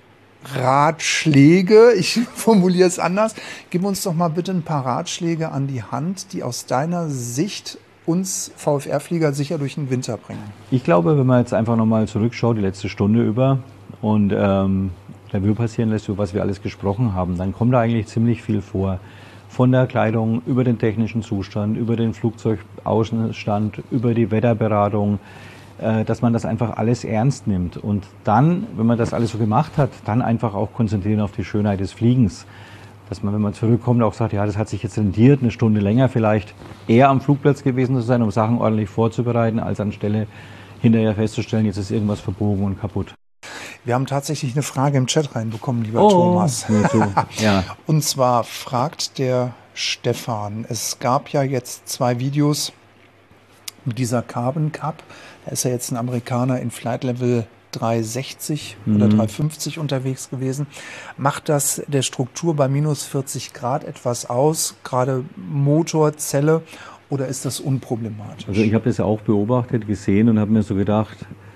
Ratschläge, ich formuliere es anders, gib uns doch mal bitte ein paar Ratschläge an die Hand, die aus deiner Sicht uns V F R-Flieger sicher durch den Winter bringen. Ich glaube, wenn man jetzt einfach nochmal zurückschaut, die letzte Stunde über und ähm, Revue passieren lässt, über was wir alles gesprochen haben, dann kommt da eigentlich ziemlich viel vor. Von der Kleidung, über den technischen Zustand, über den Flugzeugaußenstand, über die Wetterberatung, äh, dass man das einfach alles ernst nimmt. Und dann, wenn man das alles so gemacht hat, dann einfach auch konzentrieren auf die Schönheit des Fliegens. Dass man, wenn man zurückkommt, auch sagt, ja, das hat sich jetzt rentiert, eine Stunde länger vielleicht eher am Flugplatz gewesen zu sein, um Sachen ordentlich vorzubereiten, als anstelle hinterher festzustellen, jetzt ist irgendwas verbogen und kaputt. Wir haben tatsächlich eine Frage im Chat reinbekommen, lieber oh, Thomas. So. Ja. Und zwar fragt der Stefan, es gab ja jetzt zwei Videos mit dieser Carbon Cup. Da ist ja jetzt ein Amerikaner in Flight Level dreihundertsechzig mhm. oder dreihundertfünfzig unterwegs gewesen. Macht das der Struktur bei minus vierzig Grad etwas aus, gerade Motor, Zelle, oder ist das unproblematisch? Also ich habe das ja auch beobachtet, gesehen und habe mir so gedacht,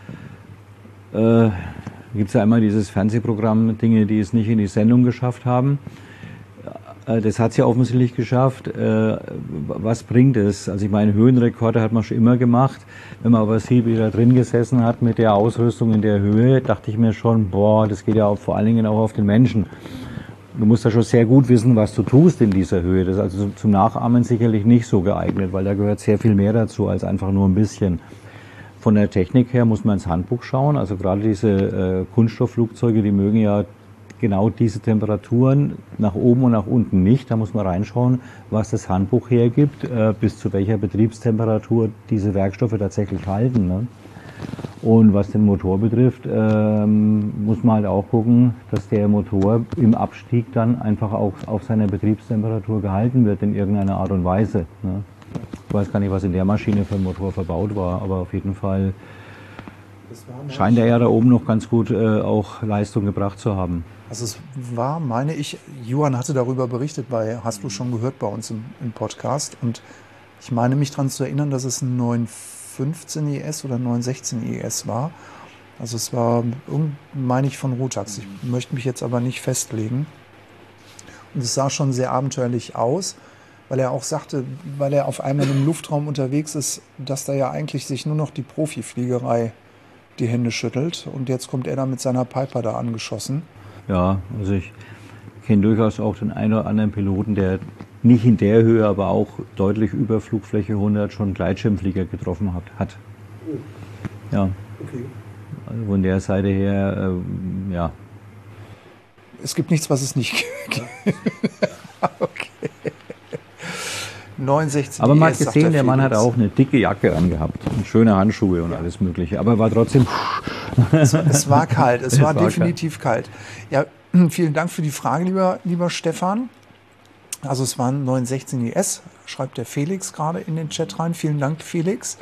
äh, gibt es ja einmal dieses Fernsehprogramm, Dinge, die es nicht in die Sendung geschafft haben. Das hat es ja offensichtlich geschafft. Was bringt es? Also ich meine, Höhenrekorde hat man schon immer gemacht. Wenn man aber sieht, wie er drin gesessen hat mit der Ausrüstung in der Höhe, dachte ich mir schon, boah, das geht ja auch, vor allen Dingen auch auf den Menschen. Du musst da schon sehr gut wissen, was du tust in dieser Höhe. Das ist also zum Nachahmen sicherlich nicht so geeignet, weil da gehört sehr viel mehr dazu als einfach nur ein bisschen. von der Technik her muss man ins Handbuch schauen. Also gerade diese äh, Kunststoffflugzeuge, die mögen ja genau diese Temperaturen nach oben und nach unten nicht. Da muss man reinschauen, was das Handbuch hergibt, äh, bis zu welcher Betriebstemperatur diese Werkstoffe tatsächlich halten. Ne? Und was den Motor betrifft, ähm, muss man halt auch gucken, dass der Motor im Abstieg dann einfach auch auf seiner Betriebstemperatur gehalten wird in irgendeiner Art und Weise. Ne? Ich weiß gar nicht, was in der Maschine für ein Motor verbaut war, aber auf jeden Fall scheint er ja da oben noch ganz gut äh, auch Leistung gebracht zu haben. Also es war, meine ich, Johann hatte darüber berichtet, bei Hast du schon gehört bei uns im, im Podcast. Und ich meine mich daran zu erinnern, dass es ein neun fünfzehn I S oder neun sechzehn I S war. Also es war, meine ich, von Rotax. Ich möchte mich jetzt aber nicht festlegen. Und es sah schon sehr abenteuerlich aus, weil er auch sagte, weil er auf einmal im Luftraum unterwegs ist, dass da ja eigentlich sich nur noch die Profifliegerei die Hände schüttelt. Und jetzt kommt er da mit seiner Piper da angeschossen. Ja, also ich kenne durchaus auch den einen oder anderen Piloten, der nicht in der Höhe, aber auch deutlich über Flugfläche hundert schon Gleitschirmflieger getroffen hat. hat. Ja. Okay. Also von der Seite her, äh, ja. Es gibt nichts, was es nicht gibt. Okay. neun sechzehn Aber man hat gesehen, der Mann hat auch eine dicke Jacke angehabt und schöne Handschuhe und alles Mögliche. Aber war trotzdem... es, es war kalt, es, es war, war definitiv kalt. kalt. Ja, vielen Dank für die Frage, lieber, lieber Stefan. Also es waren neun sechzehn I S, schreibt der Felix gerade in den Chat rein. Vielen Dank, Felix.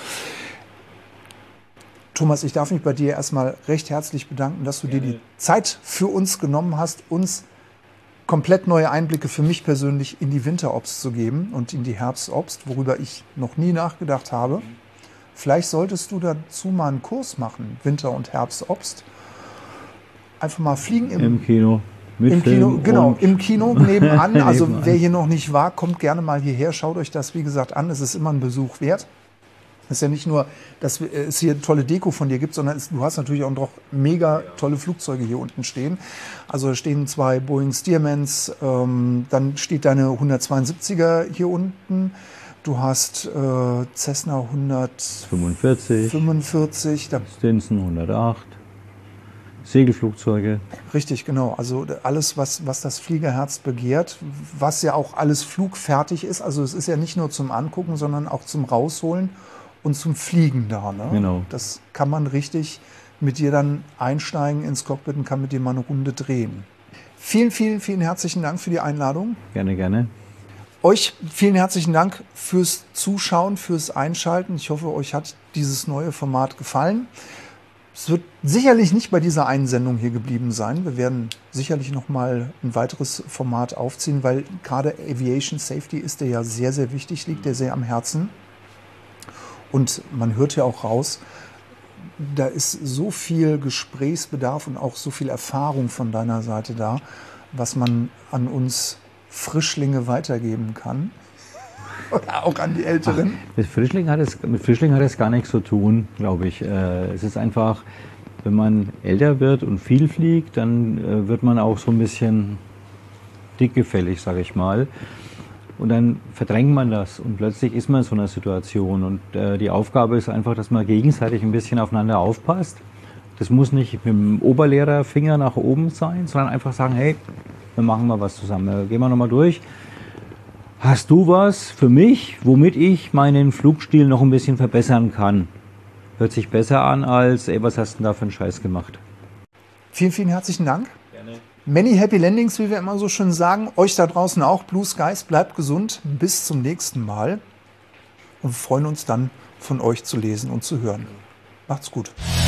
Thomas, ich darf mich bei dir erstmal recht herzlich bedanken, dass du dir die Zeit für uns genommen hast, uns komplett neue Einblicke für mich persönlich in die Winterobst zu geben und in die Herbstobst, worüber ich noch nie nachgedacht habe. Vielleicht solltest du dazu mal einen Kurs machen, Winter- und Herbstobst. Einfach mal fliegen im, im Kino. Mit Im Kino, genau, im Kino nebenan. Also nebenan. Wer hier noch nicht war, kommt gerne mal hierher, schaut euch das wie gesagt an. Es ist immer ein Besuch wert. Es ist ja nicht nur, dass es hier tolle Deko von dir gibt, sondern es, du hast natürlich auch noch mega tolle Flugzeuge hier unten stehen. Also da stehen zwei Boeing Stearmans, ähm, dann steht deine hundertzweiundsiebziger hier unten. Du hast äh, Cessna hundertfünfundvierzig, fünfundvierzig, da Stinson hundertacht. Segelflugzeuge. Richtig, genau. Also alles, was, was das Fliegerherz begehrt, was ja auch alles flugfertig ist. Also es ist ja nicht nur zum Angucken, sondern auch zum Rausholen und zum Fliegen da. Ne? Genau. Das kann man richtig mit dir dann einsteigen ins Cockpit und kann mit dir mal eine Runde drehen. Vielen, vielen, vielen herzlichen Dank für die Einladung. Gerne, gerne. Euch vielen herzlichen Dank fürs Zuschauen, fürs Einschalten. Ich hoffe, euch hat dieses neue Format gefallen. Es wird sicherlich nicht bei dieser einen Sendung hier geblieben sein. Wir werden sicherlich noch mal ein weiteres Format aufziehen, weil gerade Aviation Safety ist der ja sehr, sehr wichtig, liegt der sehr am Herzen. Und man hört ja auch raus, da ist so viel Gesprächsbedarf und auch so viel Erfahrung von deiner Seite da, was man an uns Frischlinge weitergeben kann. Oder auch an die Älteren. Ach, mit, Frischling hat es, mit Frischling hat es gar nichts zu tun, glaube ich. Äh, es ist einfach, wenn man älter wird und viel fliegt, dann äh, wird man auch so ein bisschen dickgefällig, sage ich mal. Und dann verdrängt man das und plötzlich ist man in so einer Situation. Und äh, die Aufgabe ist einfach, dass man gegenseitig ein bisschen aufeinander aufpasst. Das muss nicht mit dem Oberlehrerfinger nach oben sein, sondern einfach sagen, hey, wir machen mal was zusammen. Gehen wir nochmal durch. Hast du was für mich, womit ich meinen Flugstil noch ein bisschen verbessern kann? Hört sich besser an als, ey, was hast du denn da für einen Scheiß gemacht? Vielen, vielen herzlichen Dank. Gerne. Many happy landings, wie wir immer so schön sagen. Euch da draußen auch. Blue Skies, bleibt gesund. Bis zum nächsten Mal. Und wir freuen uns dann, von euch zu lesen und zu hören. Macht's gut.